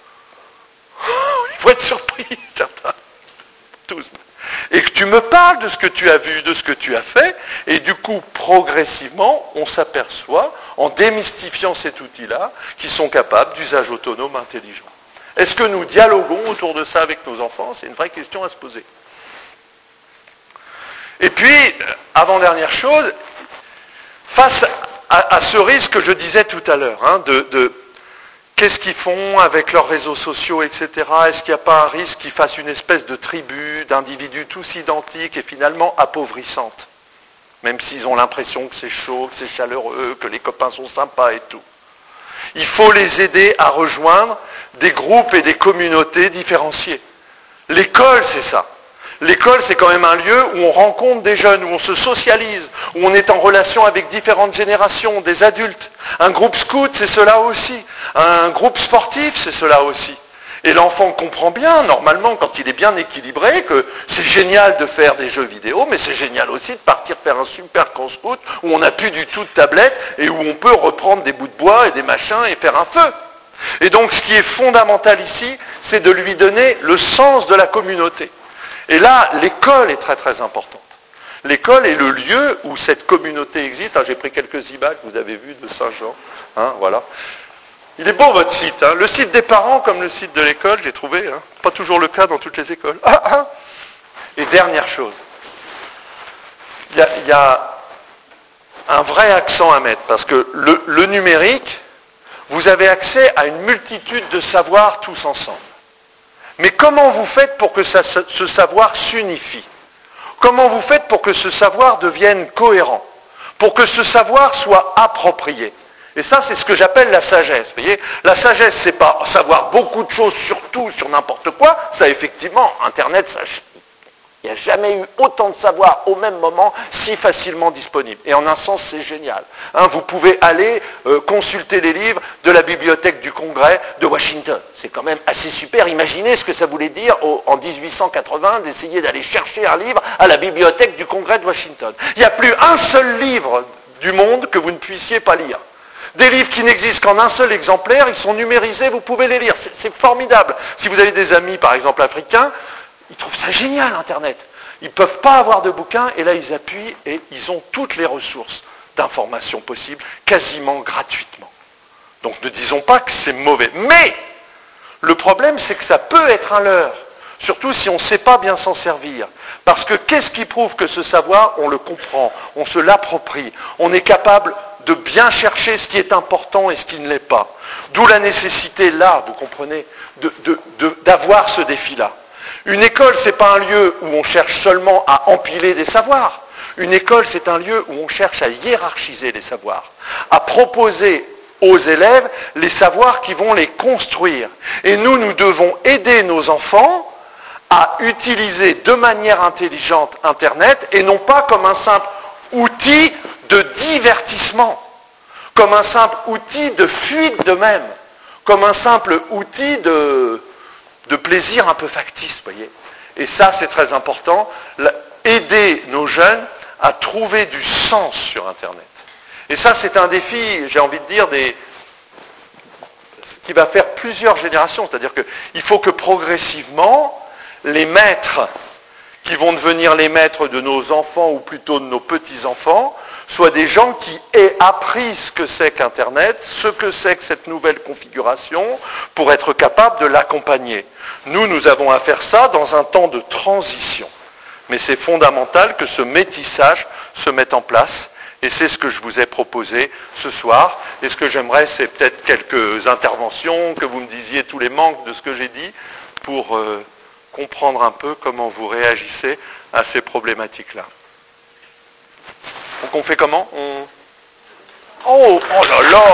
Oh, ils vont être surpris, certains. Tous. Et que tu me parles de ce que tu as vu, de ce que tu as fait, et du coup, progressivement, on s'aperçoit, en démystifiant cet outil-là, qu'ils sont capables d'usage autonome intelligent. Est-ce que nous dialoguons autour de ça avec nos enfants? C'est une vraie question à se poser. Et puis, avant-dernière chose, face à, à ce risque que je disais tout à l'heure, hein, de, de qu'est-ce qu'ils font avec leurs réseaux sociaux, et cetera. Est-ce qu'il n'y a pas un risque qu'ils fassent une espèce de tribu d'individus tous identiques et finalement appauvrissante? Même s'ils ont l'impression que c'est chaud, que c'est chaleureux, que les copains sont sympas et tout. Il faut les aider à rejoindre des groupes et des communautés différenciées. L'école, c'est ça. L'école, c'est quand même un lieu où on rencontre des jeunes, où on se socialise, où on est en relation avec différentes générations, des adultes. Un groupe scout, c'est cela aussi. Un groupe sportif, c'est cela aussi. Et l'enfant comprend bien, normalement, quand il est bien équilibré, que c'est génial de faire des jeux vidéo, mais c'est génial aussi de partir faire un super camp scout où on n'a plus du tout de tablette et où on peut reprendre des bouts de bois et des machins et faire un feu. Et donc, ce qui est fondamental ici, c'est de lui donner le sens de la communauté. Et là, l'école est très très importante. L'école est le lieu où cette communauté existe. Ah, j'ai pris quelques images, vous avez vu, de Saint-Jean. Hein, voilà. Il est beau votre site. Hein. Le site des parents comme le site de l'école, j'ai trouvé. Hein. Pas toujours le cas dans toutes les écoles. Ah, ah. Et dernière chose. Il y a, il y a un vrai accent à mettre. Parce que le, le numérique, vous avez accès à une multitude de savoirs tous ensemble. Mais comment vous faites pour que ça, ce savoir s'unifie? Comment vous faites pour que ce savoir devienne cohérent, pour que ce savoir soit approprié? Et ça, c'est ce que j'appelle la sagesse. Vous voyez, la sagesse, c'est pas savoir beaucoup de choses sur tout, sur n'importe quoi. Ça, effectivement, Internet, ça, il n'y a jamais eu autant de savoir au même moment, si facilement disponible. Et en un sens, c'est génial. Hein, vous pouvez aller euh, consulter les livres de la bibliothèque du Congrès de Washington. C'est quand même assez super. Imaginez ce que ça voulait dire au, en dix-huit cent quatre-vingts d'essayer d'aller chercher un livre à la bibliothèque du Congrès de Washington. Il n'y a plus un seul livre du monde que vous ne puissiez pas lire. Des livres qui n'existent qu'en un seul exemplaire, ils sont numérisés, vous pouvez les lire. C'est, c'est formidable. Si vous avez des amis, par exemple, africains, ils trouvent ça génial, Internet. Ils ne peuvent pas avoir de bouquins, et là, ils appuient, et ils ont toutes les ressources d'informations possibles, quasiment gratuitement. Donc, ne disons pas que c'est mauvais. Mais, le problème, c'est que ça peut être un leurre, surtout si on ne sait pas bien s'en servir. Parce que qu'est-ce qui prouve que ce savoir, on le comprend, on se l'approprie, on est capable de bien chercher ce qui est important et ce qui ne l'est pas. D'où la nécessité, là, vous comprenez, de, de, de, d'avoir ce défi-là. Une école, ce n'est pas un lieu où on cherche seulement à empiler des savoirs. Une école, c'est un lieu où on cherche à hiérarchiser les savoirs, à proposer aux élèves les savoirs qui vont les construire. Et nous, nous devons aider nos enfants à utiliser de manière intelligente Internet et non pas comme un simple outil de divertissement, comme un simple outil de fuite d'eux-mêmes, comme un simple outil de... de plaisir un peu factice, vous voyez. Et ça, c'est très important. Aider nos jeunes à trouver du sens sur Internet. Et ça, c'est un défi, j'ai envie de dire, des... qui va faire plusieurs générations. C'est-à-dire qu'il faut que progressivement, les maîtres qui vont devenir les maîtres de nos enfants, ou plutôt de nos petits-enfants, soient des gens qui aient appris ce que c'est qu'Internet, ce que c'est que cette nouvelle configuration, pour être capables de l'accompagner. Nous, nous avons à faire ça dans un temps de transition. Mais c'est fondamental que ce métissage se mette en place. Et c'est ce que je vous ai proposé ce soir. Et ce que j'aimerais, c'est peut-être quelques interventions, que vous me disiez tous les manques de ce que j'ai dit, pour euh, comprendre un peu comment vous réagissez à ces problématiques-là. Donc on fait comment on... Oh, oh là là!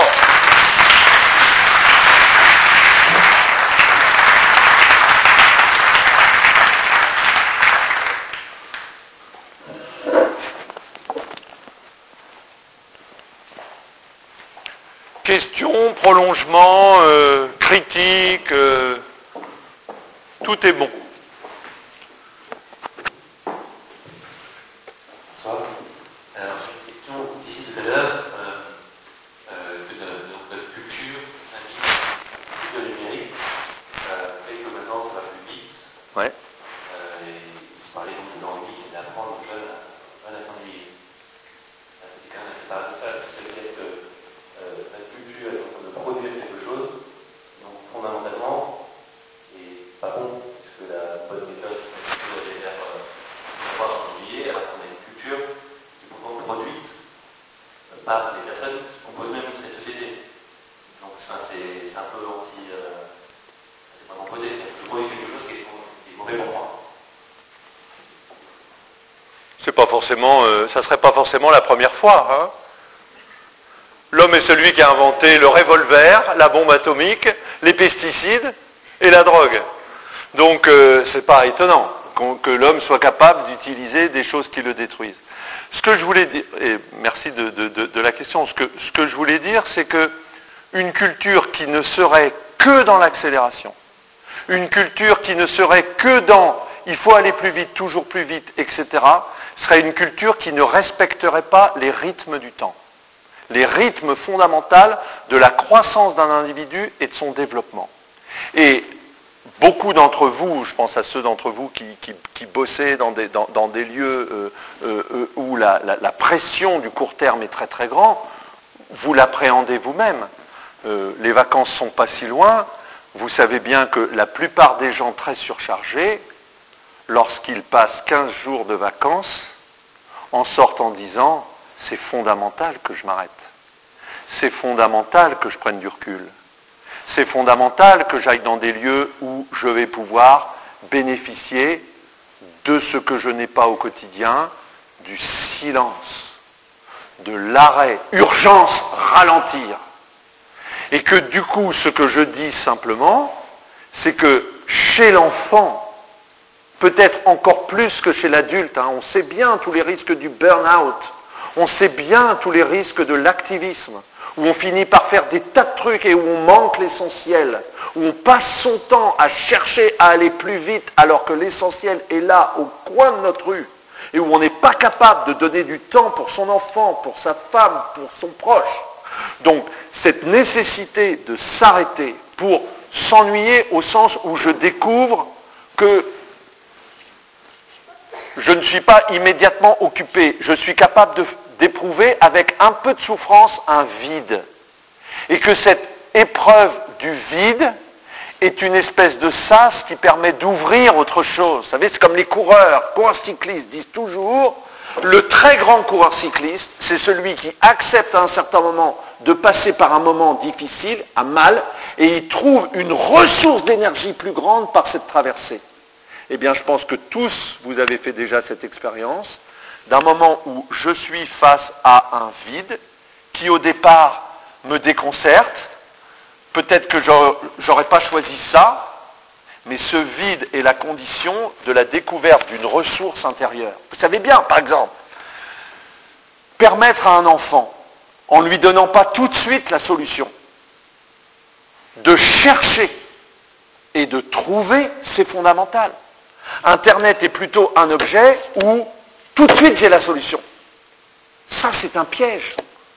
Questions, prolongements, euh, critiques, euh, tout est bon. Bonsoir. Alors, j'ai une question d'ici tout à l'heure, euh, euh, de, de, de notre culture, de le numérique, euh, et que maintenant ça va plus vite. Ouais. Euh, et vous parlez donc de l'envie d'apprendre aux jeunes à, à s'ennuyer. C'est quand même assez paradoxal, parce que c'est que euh, notre culture est en train de produire quelque chose, donc fondamentalement, et pas bon, puisque la bonne méthode, c'est de faire euh, savoir s'ennuyer, alors qu'on a une culture qui est pourtant produite euh, par des personnes qui composent même cette société. Donc ça, c'est, c'est un peu anti... Euh, c'est pas composé, c'est je produis quelque chose qui est, qui est mauvais pour moi. C'est pas forcément, euh, ça serait pas forcément la première fois, hein. L'homme est celui qui a inventé le revolver, la bombe atomique, les pesticides et la drogue. Donc euh, c'est pas étonnant que l'homme soit capable d'utiliser des choses qui le détruisent. Ce que je voulais dire, et merci de, de, de, de la question, ce que, ce que je voulais dire, c'est que une culture qui ne serait que dans l'accélération, une culture qui ne serait que dans il faut aller plus vite, toujours plus vite, et cetera, serait une culture qui ne respecterait pas les rythmes du temps, les rythmes fondamentaux de la croissance d'un individu et de son développement. Et beaucoup d'entre vous, je pense à ceux d'entre vous qui, qui, qui bossaient dans des, dans, dans des lieux euh, euh, où la, la, la pression du court terme est très très grande, vous l'appréhendez vous-même. Euh, les vacances ne sont pas si loin. Vous savez bien que la plupart des gens très surchargés, lorsqu'ils passent quinze jours de vacances, en sortent en disant « c'est fondamental que je m'arrête, c'est fondamental que je prenne du recul, c'est fondamental que j'aille dans des lieux où je vais pouvoir bénéficier de ce que je n'ai pas au quotidien, du silence, de l'arrêt, urgence, ralentir. Et que du coup, ce que je dis simplement, c'est que chez l'enfant, peut-être encore plus que chez l'adulte, hein, on sait bien tous les risques du burn-out, on sait bien tous les risques de l'activisme, où on finit par faire des tas de trucs et où on manque l'essentiel, où on passe son temps à chercher à aller plus vite alors que l'essentiel est là, au coin de notre rue, et où on n'est pas capable de donner du temps pour son enfant, pour sa femme, pour son proche. Donc, cette nécessité de s'arrêter pour s'ennuyer au sens où je découvre que je ne suis pas immédiatement occupé, je suis capable de, d'éprouver avec un peu de souffrance un vide. Et que cette épreuve du vide est une espèce de sas qui permet d'ouvrir autre chose. Vous savez, c'est comme les coureurs, coureurs cyclistes disent toujours, le très grand coureur cycliste, c'est celui qui accepte à un certain moment de passer par un moment difficile, à mal, et il trouve une ressource d'énergie plus grande par cette traversée. Eh bien, je pense que tous, vous avez fait déjà cette expérience, d'un moment où je suis face à un vide, qui au départ me déconcerte, peut-être que j'aurais pas choisi ça, mais ce vide est la condition de la découverte d'une ressource intérieure. Vous savez bien, par exemple, permettre à un enfant, en ne lui donnant pas tout de suite la solution, de chercher et de trouver, c'est fondamental. Internet est plutôt un objet où tout de suite j'ai la solution. Ça, c'est un piège.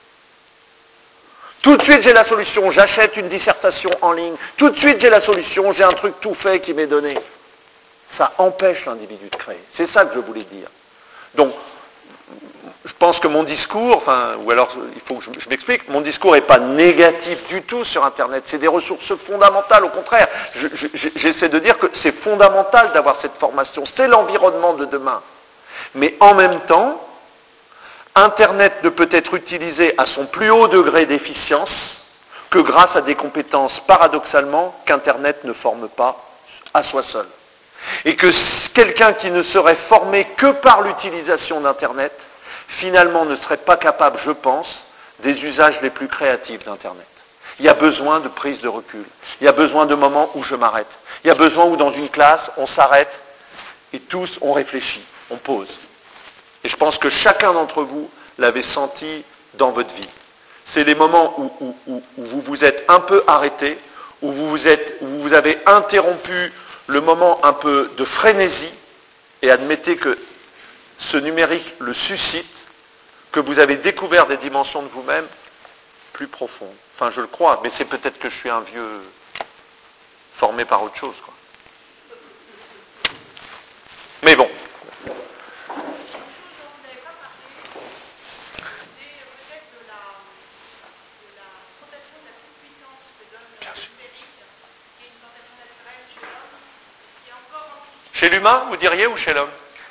Tout de suite j'ai la solution, j'achète une dissertation en ligne, tout de suite j'ai la solution, j'ai un truc tout fait qui m'est donné. Ça empêche l'individu de créer. C'est ça que je voulais dire. Donc, je pense que mon discours, enfin, ou alors il faut que je, je m'explique, mon discours n'est pas négatif du tout sur Internet, c'est des ressources fondamentales, au contraire. Je, je, j'essaie de dire que c'est fondamental d'avoir cette formation, c'est l'environnement de demain. Mais en même temps, Internet ne peut être utilisé à son plus haut degré d'efficience que grâce à des compétences, paradoxalement, qu'Internet ne forme pas à soi seul. Et que quelqu'un qui ne serait formé que par l'utilisation d'Internet, finalement ne serait pas capable, je pense, des usages les plus créatifs d'Internet. Il y a besoin de prise de recul. Il y a besoin de moments où je m'arrête. Il y a besoin où dans une classe, on s'arrête et tous, on réfléchit, on pose. Et je pense que chacun d'entre vous l'avez senti dans votre vie. C'est les moments où, où, où, où vous vous êtes un peu arrêté, où vous, vous êtes, où vous avez interrompu le moment un peu de frénésie, et admettez que ce numérique le suscite, que vous avez découvert des dimensions de vous-même plus profondes. Enfin, je le crois, mais c'est peut-être que je suis un vieux formé par autre chose, quoi. Mais bon. Chez l'humain, vous diriez, ou chez l'homme?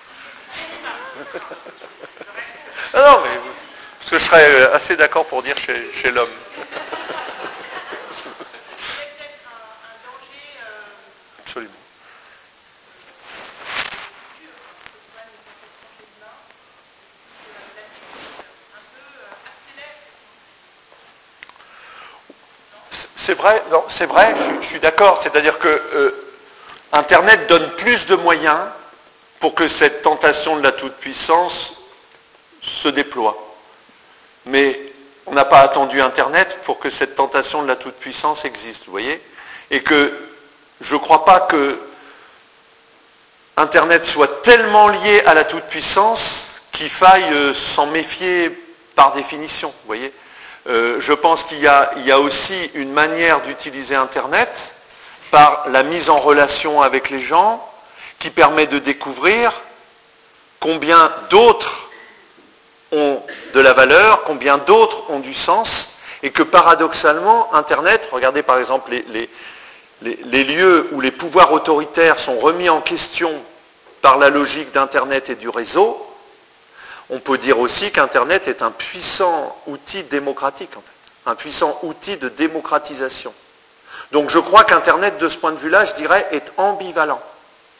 Ah non, mais parce que je serais assez d'accord pour dire chez, chez l'homme. Absolument. C'est vrai, non, c'est vrai, je, je suis d'accord. C'est-à-dire que euh, Internet donne plus de moyens pour que cette tentation de la toute-puissance se déploie. Mais on n'a pas attendu Internet pour que cette tentation de la toute-puissance existe, vous voyez? Et que je ne crois pas que Internet soit tellement lié à la toute-puissance qu'il faille euh, s'en méfier par définition, vous voyez? Euh, je pense qu'il y a, il y a aussi une manière d'utiliser Internet par la mise en relation avec les gens qui permet de découvrir combien d'autres ont de la valeur, combien d'autres ont du sens, et que paradoxalement, Internet, regardez par exemple les, les, les, les lieux où les pouvoirs autoritaires sont remis en question par la logique d'Internet et du réseau, on peut dire aussi qu'Internet est un puissant outil démocratique, en fait, un puissant outil de démocratisation. Donc je crois qu'Internet, de ce point de vue-là, je dirais, est ambivalent.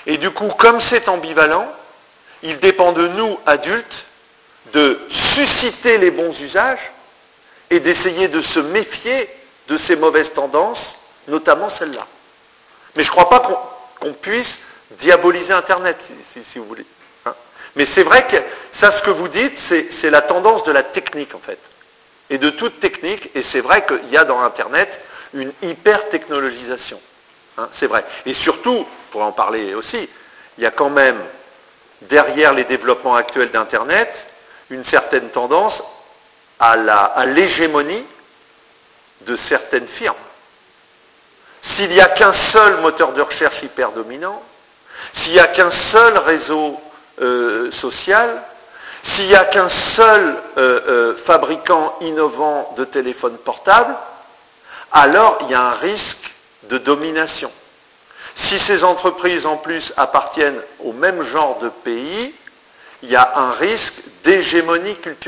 Et du coup, comme c'est ambivalent, il dépend de nous, adultes, de susciter les bons usages et d'essayer de se méfier de ces mauvaises tendances, notamment celle-là. Mais je ne crois pas qu'on qu'on puisse diaboliser Internet, si, si, si vous voulez. Hein. Mais c'est vrai que ça, ce que vous dites, c'est la tendance de la technique, en fait. Et de toute technique, et c'est vrai qu'il y a dans Internet une hyper-technologisation. Hein, c'est vrai. Et surtout, pour en parler aussi, il y a quand même, derrière les développements actuels d'Internet, une certaine tendance à l'hégémonie de certaines firmes. S'il n'y a qu'un seul moteur de recherche hyper dominant, s'il n'y a qu'un seul réseau euh, social, s'il n'y a qu'un seul euh, euh, fabricant innovant de téléphones portables, alors il y a un risque de domination. Si ces entreprises en plus appartiennent au même genre de pays, il y a un risque d'hégémonie culturelle.